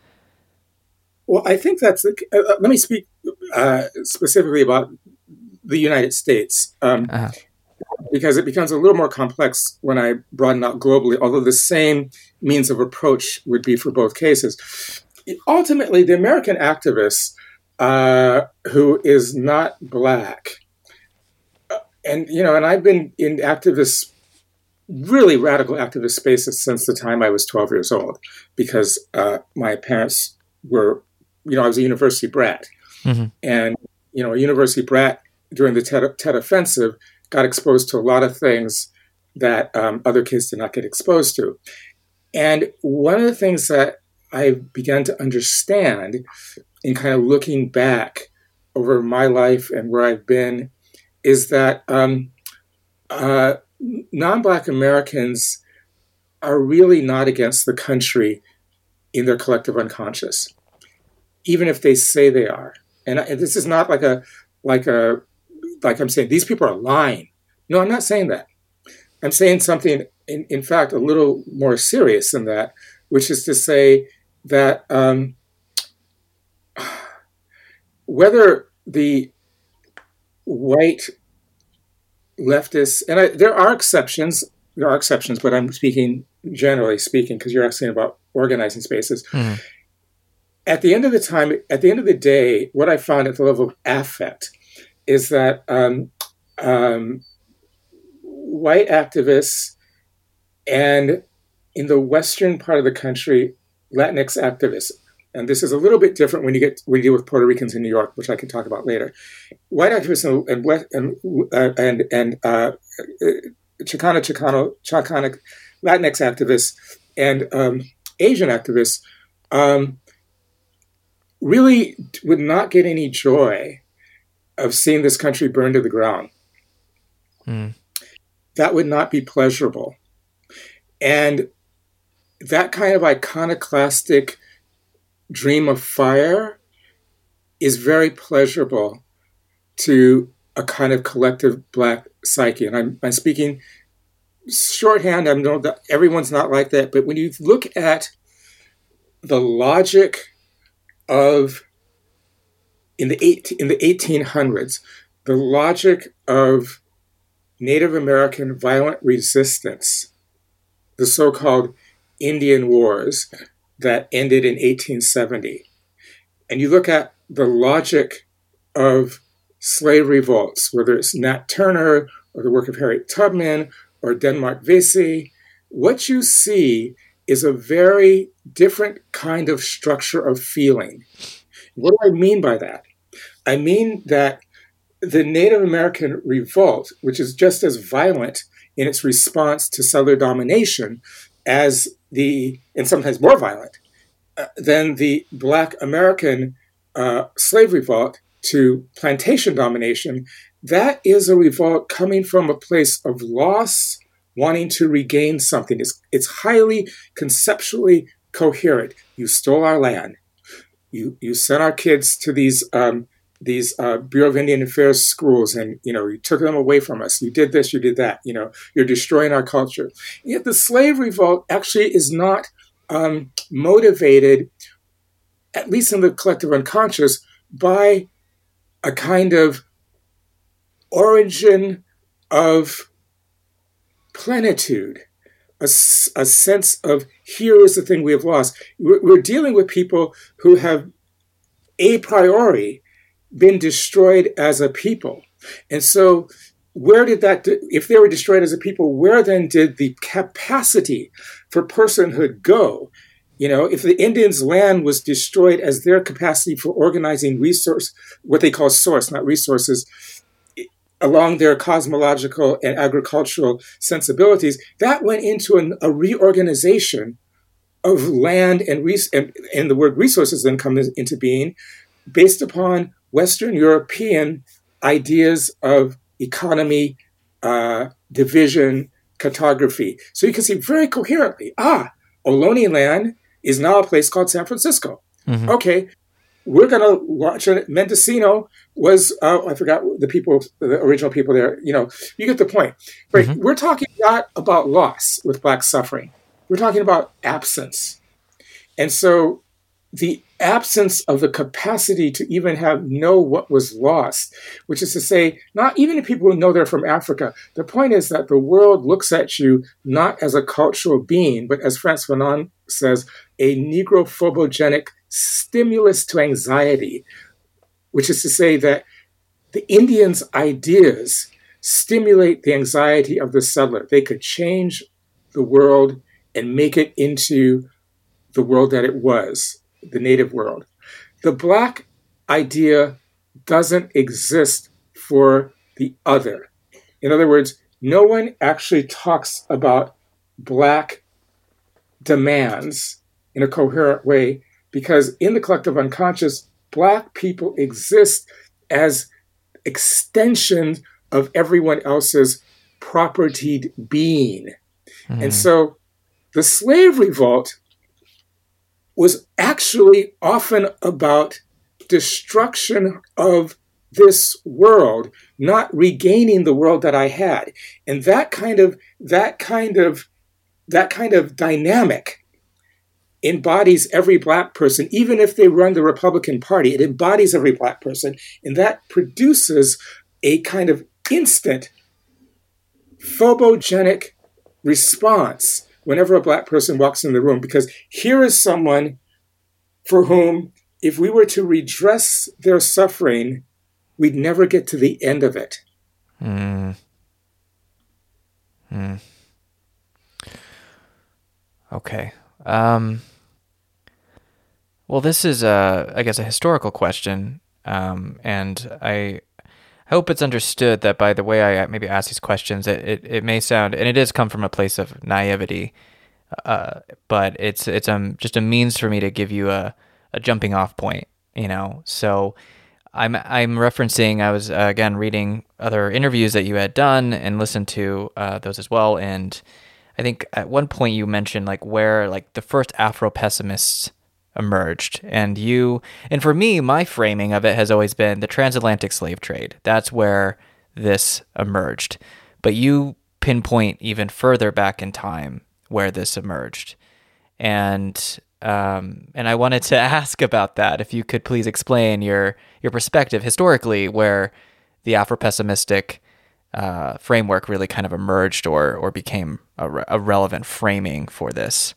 Well, I think that's, uh, let me speak uh, specifically about the United States, um, Uh-huh. because it becomes a little more complex when I broaden out globally, although the same means of approach would be for both cases. Ultimately, the American activist uh, who is not Black, uh, and, you know, and I've been in activist, really radical activist spaces since the time I was twelve years old, because uh, my parents were, you know, I was a university brat. Mm-hmm. And, you know, a university brat during the Tet, Tet Offensive got exposed to a lot of things that um, other kids did not get exposed to. And one of the things that I began to understand in kind of looking back over my life and where I've been is that um, uh, non-Black Americans are really not against the country in their collective unconscious, even if they say they are. And, I, and this is not like a, like a, like I'm saying, these people are lying. No, I'm not saying that. I'm saying something, in, in fact, a little more serious than that, which is to say that um, whether the white leftists, and I, there are exceptions, there are exceptions, but I'm speaking generally speaking, because you're asking about organizing spaces. Mm-hmm. At the end of the time, at the end of the day, what I found at the level of affect is that um, um, white activists and in the western part of the country, Latinx activists, and this is a little bit different when you get when you deal with Puerto Ricans in New York, which I can talk about later. White activists and and and uh, and, and uh, Chicano, Chicano, Chicano, Latinx activists and um, Asian activists um, really would not get any joy of seeing this country burned to the ground. Mm. That would not be pleasurable. And that kind of iconoclastic dream of fire is very pleasurable to a kind of collective Black psyche. And I'm, I'm speaking shorthand. I know that everyone's not like that. But when you look at the logic of, in the, eight, in the eighteen hundreds, the logic of Native American violent resistance, the so-called Indian Wars that ended in eighteen seventy. And you look at the logic of slave revolts, whether it's Nat Turner or the work of Harriet Tubman or Denmark Vesey, what you see is a very different kind of structure of feeling. What do I mean by that? I mean that the Native American revolt, which is just as violent in its response to settler domination as the, and sometimes more violent, uh, than the Black American uh, slave revolt to plantation domination, that is a revolt coming from a place of loss, wanting to regain something. It's, it's highly conceptually coherent. You stole our land. You you sent our kids to these um, these uh, Bureau of Indian Affairs schools, and you know you took them away from us. You did this, you did that. You know you're destroying our culture. Yet the slave revolt actually is not um, motivated, at least in the collective unconscious, by a kind of origin of plenitude, a, a sense of here is the thing we have lost. We're, we're dealing with people who have a priori been destroyed as a people. And so where did that, if they were destroyed as a people, where then did the capacity for personhood go? You know, if the Indians' land was destroyed as their capacity for organizing resource, what they call source, not resources, along their cosmological and agricultural sensibilities, that went into an, a reorganization of land and, res- and, and the word resources then comes into being based upon Western European ideas of economy, uh, division, cartography. So you can see very coherently, ah, Ohlone land is now a place called San Francisco. Mm-hmm. Okay, we're going to launch it. Mendocino was, uh, I forgot the people, the original people there. You know, you get the point. Right? Mm-hmm. We're talking not about loss with Black suffering. We're talking about absence. And so the absence of the capacity to even have know what was lost, which is to say, not even if people who know they're from Africa. The point is that the world looks at you not as a cultural being, but as Frantz Fanon says, a negrophobogenic stimulus to anxiety, which is to say that the Indians' ideas stimulate the anxiety of the settler. They could change the world and make it into the world that it was, the native world. The Black idea doesn't exist for the other. In other words, no one actually talks about Black demands in a coherent way because in the collective unconscious, Black people exist as extensions of everyone else's propertied being. Mm. And so the slave revolt was actually often about destruction of this world, not regaining the world that I had. And that kind of that kind of that kind of dynamic embodies every Black person, even if they run the Republican Party. It embodies every Black person, and that produces a kind of instant phobogenic response whenever a Black person walks in the room, because here is someone for whom, if we were to redress their suffering, we'd never get to the end of it. Mm. Mm. Okay. Um, well, this is, a, I guess, a historical question, um, and I hope it's understood that by the way I maybe ask these questions, it, it, it may sound, and it does come from a place of naivety, uh, but it's it's um just a means for me to give you a, a jumping off point, you know. So I'm I'm referencing, I was uh, again reading other interviews that you had done and listened to uh, those as well, and I think at one point you mentioned like where like the first Afro-pessimists emerged, and you and for me, my framing of it has always been the transatlantic slave trade. That's where this emerged, but you pinpoint even further back in time where this emerged, and um, and I wanted to ask about that. If you could please explain your your perspective historically, where the Afro-pessimistic uh, framework really kind of emerged or or became a, re- a relevant framing for this.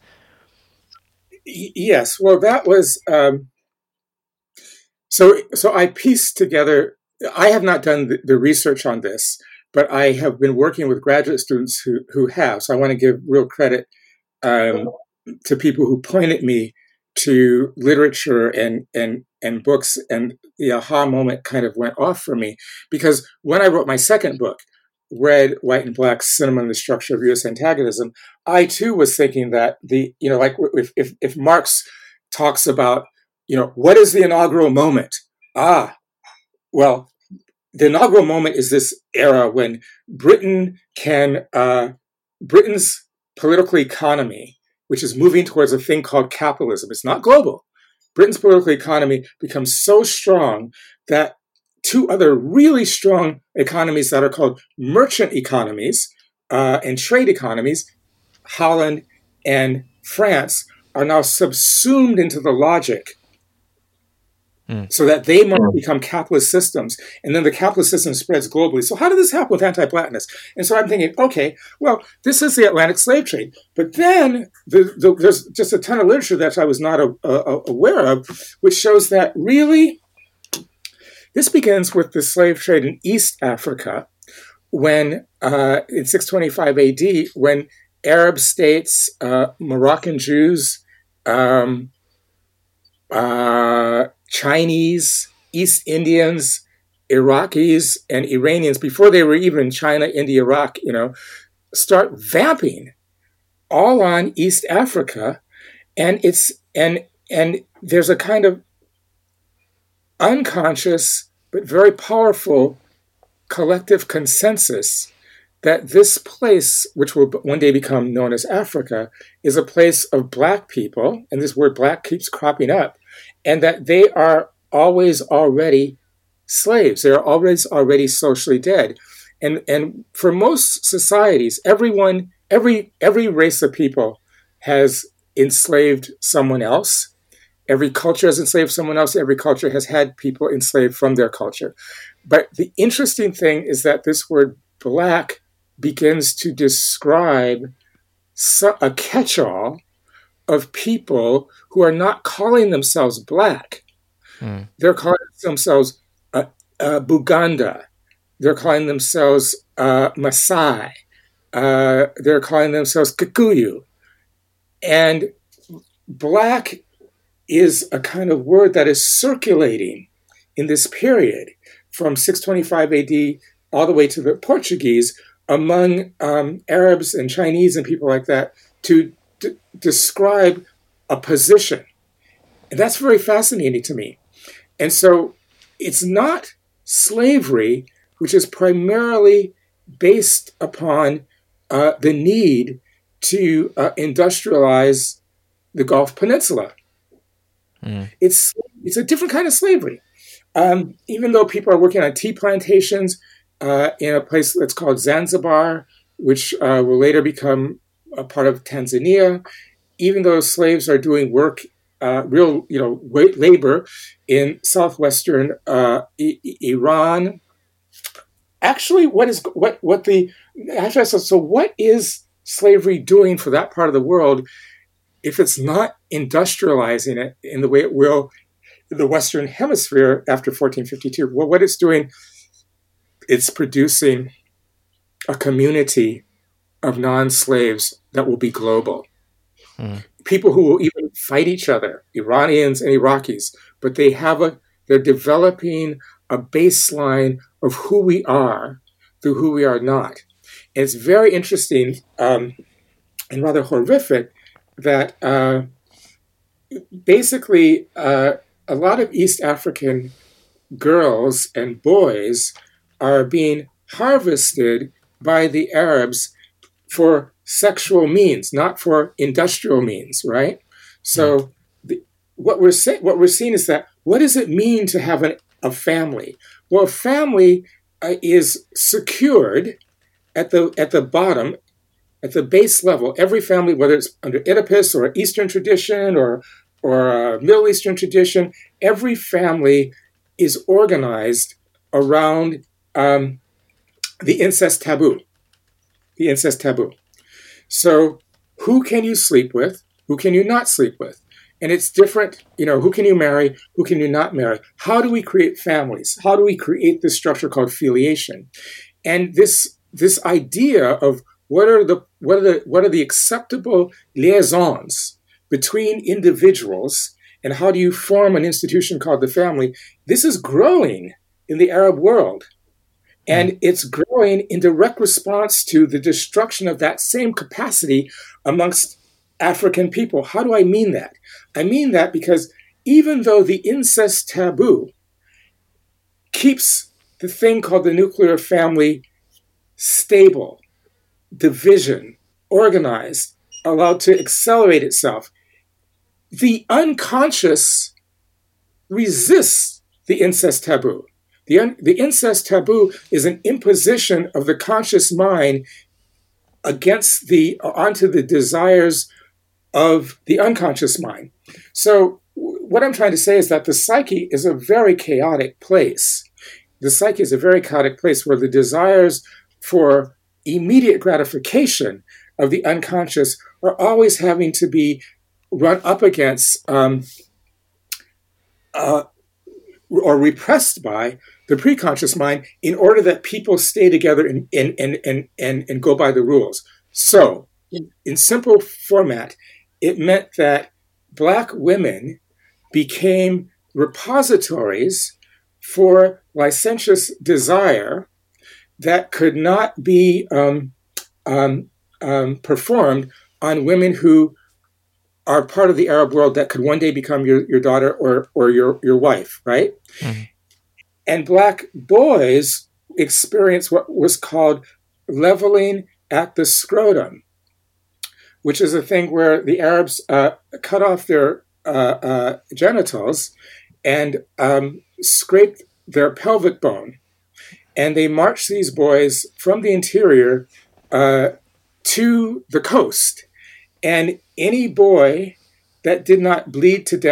Yes, well, that was um, so. So I pieced together. I have not done the, the research on this, but I have been working with graduate students who who have. So I want to give real credit um, to people who pointed me to literature and and and books, and the aha moment kind of went off for me, because when I wrote my second book, Red, White, and Black: Cinema and the Structure of U S Antagonism, I too was thinking that the, you know, like if, if, if Marx talks about, you know, what is the inaugural moment? Ah, well, the inaugural moment is this era when Britain can, uh, Britain's political economy, which is moving towards a thing called capitalism, it's not global. Britain's political economy becomes so strong that two other really strong economies that are called merchant economies uh, and trade economies, Holland and France, are now subsumed into the logic mm. so that they must become capitalist systems. And then the capitalist system spreads globally. So how did this happen with anti-Blackness? And so I'm thinking, okay, well, this is the Atlantic slave trade. But then the, the, there's just a ton of literature that I was not a, a, aware of, which shows that really this begins with the slave trade in East Africa, when uh, in six twenty-five A D, when Arab states, uh, Moroccan Jews, um, uh, Chinese, East Indians, Iraqis, and Iranians, before they were even China, India, Iraq, you know, start vamping all on East Africa, and it's and and there's a kind of unconscious but very powerful collective consensus that this place, which will one day become known as Africa, is a place of Black people, and this word Black keeps cropping up, and that they are always already slaves. They are always already socially dead. And and for most societies, everyone, every every race of people has enslaved someone else. Every culture has enslaved someone else. Every culture has had people enslaved from their culture. But the interesting thing is that this word black begins to describe a catch-all of people who are not calling themselves black. Mm. They're calling themselves uh, uh, Buganda. They're calling themselves uh, Maasai. Uh, they're calling themselves Kikuyu. And black is a kind of word that is circulating in this period from six twenty-five A D all the way to the Portuguese among um, Arabs and Chinese and people like that to d- describe a position. And that's very fascinating to me. And so it's not slavery, which is primarily based upon uh, the need to uh, industrialize the Gulf Peninsula. Mm. It's it's a different kind of slavery. Um, even though people are working on tea plantations uh, in a place that's called Zanzibar, which uh, will later become a part of Tanzania, even though slaves are doing work, uh, real you know labor in southwestern uh, I- Iran. Actually, what is what what the actually so, so what is slavery doing for that part of the world if it's not industrializing it in the way it will in the Western Hemisphere after fourteen fifty-two? Well, what it's doing, it's producing a community of non-slaves that will be global. Hmm. People who will even fight each other, Iranians and Iraqis, but they have a they're developing a baseline of who we are through who we are not. And it's very interesting um, and rather horrific that uh, basically uh, a lot of East African girls and boys are being harvested by the Arabs for sexual means, not for industrial means, right? So the, what we're saying, what we're seeing is that what does it mean to have an, a family? Well, a family uh, is secured at the at the bottom, at the base level. Every family, whether it's under Oedipus or Eastern tradition or or a Middle Eastern tradition, every family is organized around um, the incest taboo. The incest taboo. So who can you sleep with? Who can you not sleep with? And it's different, you know, who can you marry? Who can you not marry? How do we create families? How do we create this structure called filiation? And this this idea of what are the what are the what are the acceptable liaisons between individuals and how do you form an institution called the family? This is growing in the Arab world. And it's growing in direct response to the destruction of that same capacity amongst African people. How do I mean that? I mean that because even though the incest taboo keeps the thing called the nuclear family stable, division, organized, allowed to accelerate itself, the unconscious resists the incest taboo. The, un- the incest taboo is an imposition of the conscious mind against the, onto the desires of the unconscious mind. So w- what I'm trying to say is that the psyche is a very chaotic place. The psyche is a very chaotic place where the desires for immediate gratification of the unconscious are always having to be run up against um, uh, or repressed by the preconscious mind in order that people stay together and, and, and, and, and, and go by the rules. So in, in simple format, it meant that Black women became repositories for licentious desire that could not be um, um, um, performed on women who are part of the Arab world that could one day become your, your daughter or, or your, your wife, right? Mm-hmm. And Black boys experience what was called leveling at the scrotum, which is a thing where the Arabs uh, cut off their uh, uh, genitals and um, scraped their pelvic bone. And they marched these boys from the interior uh, to the coast. And any boy that did not bleed to death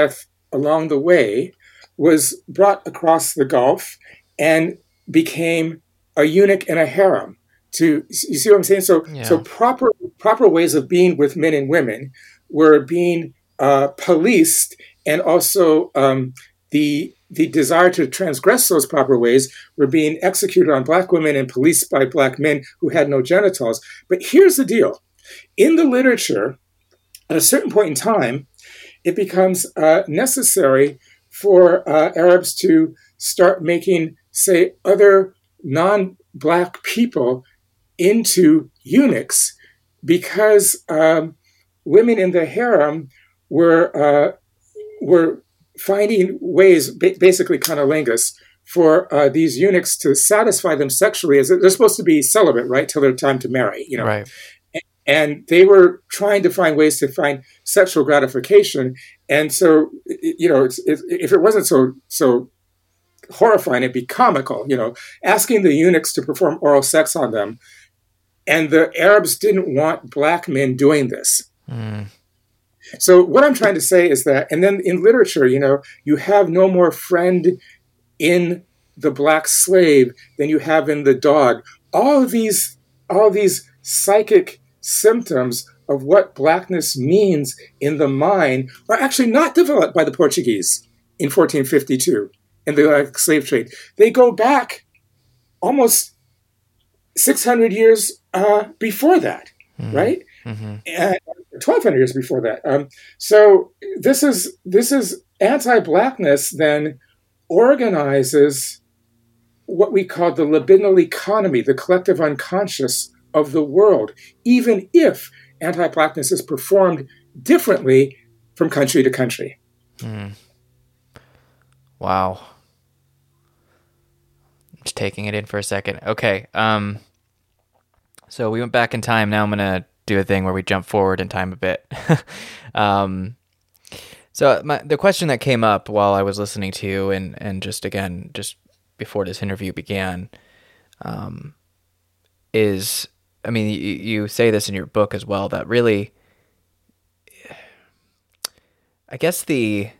along the way was brought across the Gulf and became a eunuch and a harem. To you see what I'm saying? So Yeah. so proper proper ways of being with men and women were being uh, policed, and also um, the the desire to transgress those proper ways were being executed on black women and policed by black men who had no genitals. But here's the deal: in the literature, at a certain point in time, it becomes uh, necessary for uh, Arabs to start making, say, other non-black people into eunuchs, because um, women in the harem were uh, were finding ways, ba- basically cunnilingus, for uh, these eunuchs to satisfy them sexually, as they're supposed to be celibate, right, till their time to marry, you know. Right. And they were trying to find ways to find sexual gratification. And so, you know, it's, it, if it wasn't so so horrifying, it'd be comical, you know, asking the eunuchs to perform oral sex on them. And the Arabs didn't want black men doing this. Mm. So what I'm trying to say is that, and then in literature, you know, you have no more friend in the black slave than you have in the dog. All of these, all of these psychic symptoms of what blackness means in the mind are actually not developed by the Portuguese in fourteen fifty-two in the uh, slave trade. They go back almost six hundred years uh, before that, mm-hmm. right? Mm-hmm. And twelve hundred years before that. Um, so this is this is anti-blackness then organizes what we call the libidinal economy, the collective unconscious of the world, even if anti-blackness is performed differently from country to country. Mm. Wow. Just taking it in for a second. Okay. Um, so we went back in time. Now I'm going to do a thing where we jump forward in time a bit. um, so my, the question that came up while I was listening to you, and, and just again, just before this interview began, um, is, I mean, you, you say this in your book as well, that really, I guess the,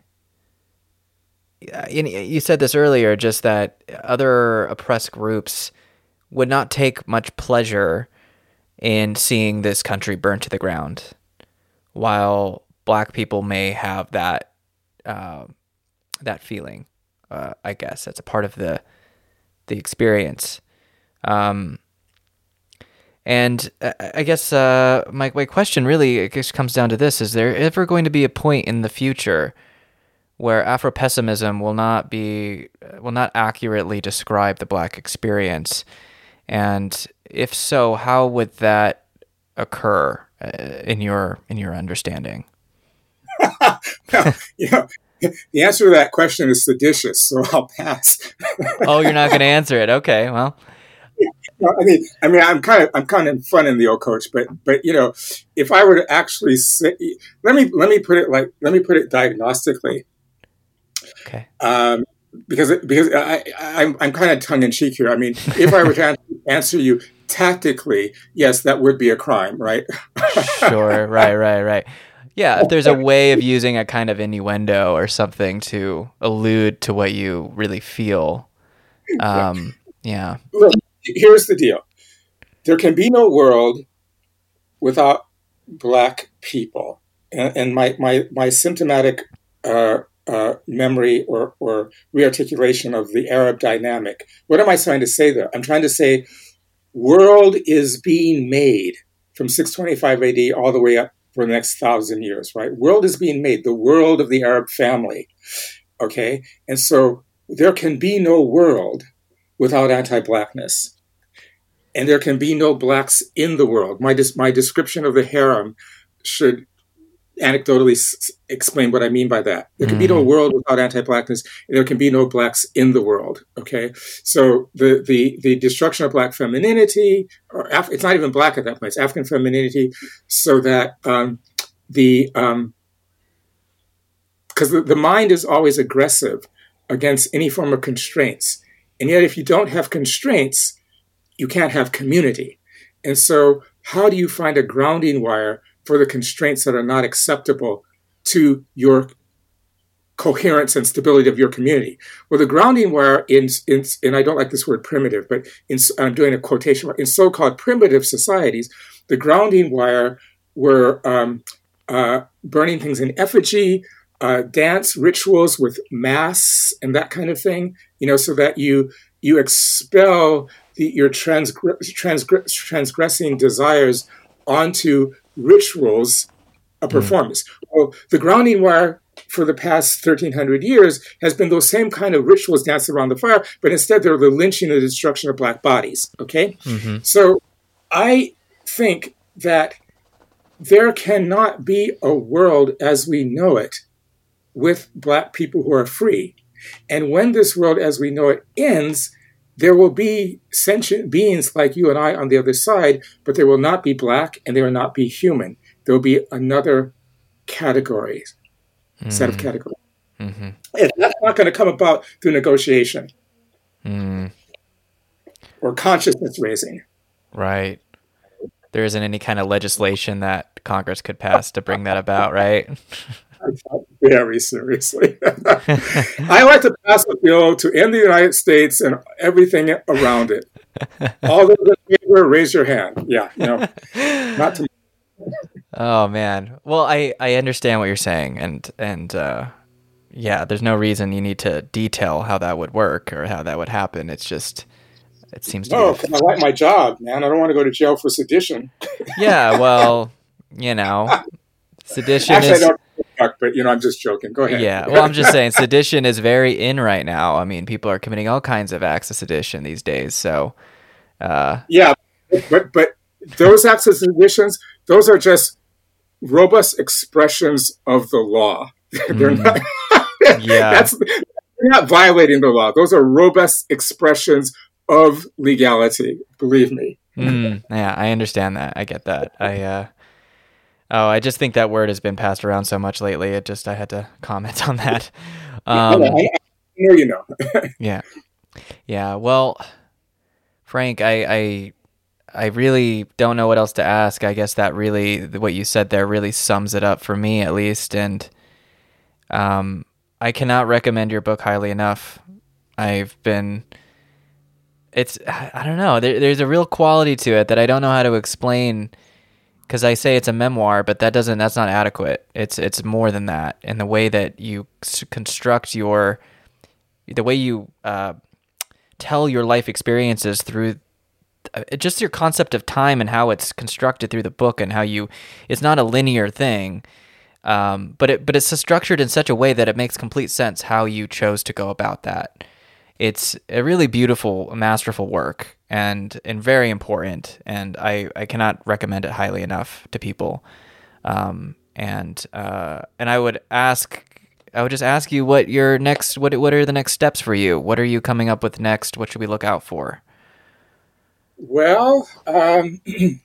you said this earlier, just that other oppressed groups would not take much pleasure in seeing this country burn to the ground, while black people may have that uh, that feeling. Uh, I guess that's a part of the the experience. Um, and I guess uh, my my question really, I guess, comes down to this: is there ever going to be a point in the future where Afro-pessimism will not be will not accurately describe the black experience? And if so, how would that occur uh, in your in your understanding? Well, you know, the answer to that question is seditious, so I'll pass. Oh, you're not going to answer it. Okay, well, no, I mean, I mean, I'm kind of I'm kind of fun in the old coach, but but you know, if I were to actually say, let me let me put it like let me put it diagnostically. Okay. Um, because because I, I'm I'm kind of tongue in cheek here. I mean, if I were to answer you tactically, yes, that would be a crime, right? Sure, right, right, right. Yeah, if there's a way of using a kind of innuendo or something to allude to what you really feel, um, yeah. Look, here's the deal: there can be no world without black people, and, and my my my symptomatic Uh, Uh, memory or, or rearticulation of the Arab dynamic. What am I trying to say there? I'm trying to say world is being made from six twenty-five A D all the way up for the next thousand years, right? World is being made, the world of the Arab family, okay? And so there can be no world without anti-blackness. And there can be no blacks in the world. My, my description of the harem should anecdotally s- explain what I mean by that. There can mm. be no world without anti-blackness, and there can be no blacks in the world. Okay, so the the the destruction of black femininity, or Af- it's not even black at that point; it's African femininity, so that um, the because um, the, the mind is always aggressive against any form of constraints, and yet if you don't have constraints, you can't have community. And so, how do you find a grounding wire for the constraints that are not acceptable to your coherence and stability of your community. Well, the grounding wire in, in and I don't like this word primitive, but in, I'm doing a quotation mark, in so-called primitive societies, the grounding wire were um, uh, burning things in effigy, uh, dance rituals with mass and that kind of thing, you know, so that you you expel the, your transgr- transgr- transgressing desires onto rituals of performance. Mm. Well, the grounding wire for the past thirteen hundred years has been those same kind of rituals danced around the fire, but instead they're the lynching and the destruction of Black bodies, okay? Mm-hmm. So I think that there cannot be a world as we know it with Black people who are free. And when this world as we know it ends, there will be sentient beings like you and I on the other side, but there will not be Black and they will not be human. There will be another category. Mm. Set of categories. Mm-hmm. And that's not going to come about through negotiation mm. or consciousness raising. Right. There isn't any kind of legislation that Congress could pass to bring that about, right? Very seriously. I like to pass a bill to end the United States and everything around it. All those in favor, raise your hand. Yeah, you know, not to. Oh man. Well, I, I understand what you're saying, and and uh, yeah, there's no reason you need to detail how that would work or how that would happen. It's just it seems to no, be. No, I like my job, man. I don't want to go to jail for sedition. Yeah, well, you know, sedition Actually, is. I don't, but you know, I'm just joking. Go ahead. Yeah, well, I'm just saying, sedition is very in right now. I mean, people are committing all kinds of acts of sedition these days. So. Uh, yeah, but but those acts of seditions, those are just robust expressions of the law. They're mm, not. Yeah, that's they're not violating the law. Those are robust expressions of legality. Believe me. mm, yeah, I understand that. I get that. I. Uh, oh, I just think that word has been passed around so much lately. It just I had to comment on that. Um, I, I, I know you know. yeah, yeah. Well, Frank, I. I I really don't know what else to ask. I guess that really, what you said there really sums it up for me, at least. And um, I cannot recommend your book highly enough. I've been, it's, I don't know, there, there's a real quality to it that I don't know how to explain, because I say it's a memoir, but that doesn't, that's not adequate. It's, it's more than that. And the way that you construct your, the way you uh, tell your life experiences through just your concept of time and how it's constructed through the book, and how you, it's not a linear thing, um, but it but it's structured in such a way that it makes complete sense how you chose to go about that. It's a really beautiful, masterful work, and and very important, and I, I cannot recommend it highly enough to people. Um, and uh, and I would ask, I would just ask you what your next, what what are the next steps for you? What are you coming up with next? What should we look out for? Well, um,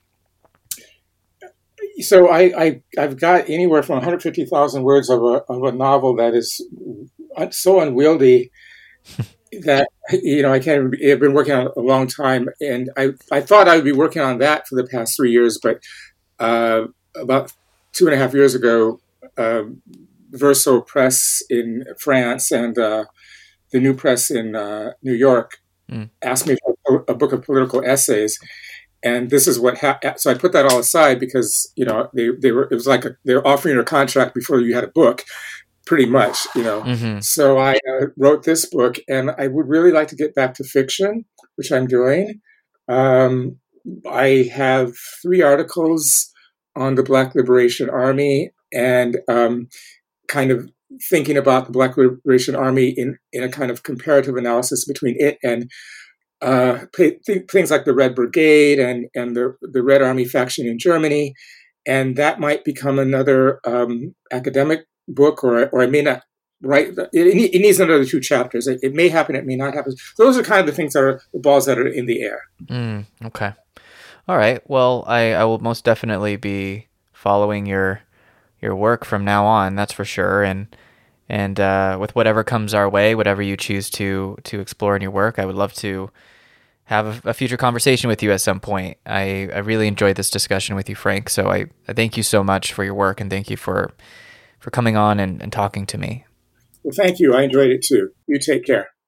so I, I, I've got anywhere from one hundred fifty thousand words of a, of a novel that is so unwieldy that, you know, I can't, I've been working on it a long time. And I, I thought I would be working on that for the past three years, but uh, about two and a half years ago, uh, Verso Press in France and uh, the New Press in uh, New York Mm. asked me for a book of political essays, and this is what happened. So I put that all aside because, you know, they, they were, it was like a, they were offering you a contract before you had a book, pretty much, you know. Mm-hmm. So I uh, wrote this book, and I would really like to get back to fiction, which I'm doing. Um, I have three articles on the Black Liberation Army, and um, kind of thinking about the Black Liberation Army in, in a kind of comparative analysis between it and uh, th- things like the Red Brigade and, and the, the Red Army faction in Germany. And that might become another um, academic book, or or I may not write. It, it needs another two chapters. It, it may happen, it may not happen. Those are kind of the things that are the balls that are in the air. Mm, okay. All right. Well, I, I will most definitely be following your your work from now on, that's for sure. And and uh, with whatever comes our way, whatever you choose to to explore in your work, I would love to have a, a future conversation with you at some point. I, I really enjoyed this discussion with you, Frank. So I, I thank you so much for your work, and thank you for for coming on and, and talking to me. Well, thank you. I enjoyed it too. You take care.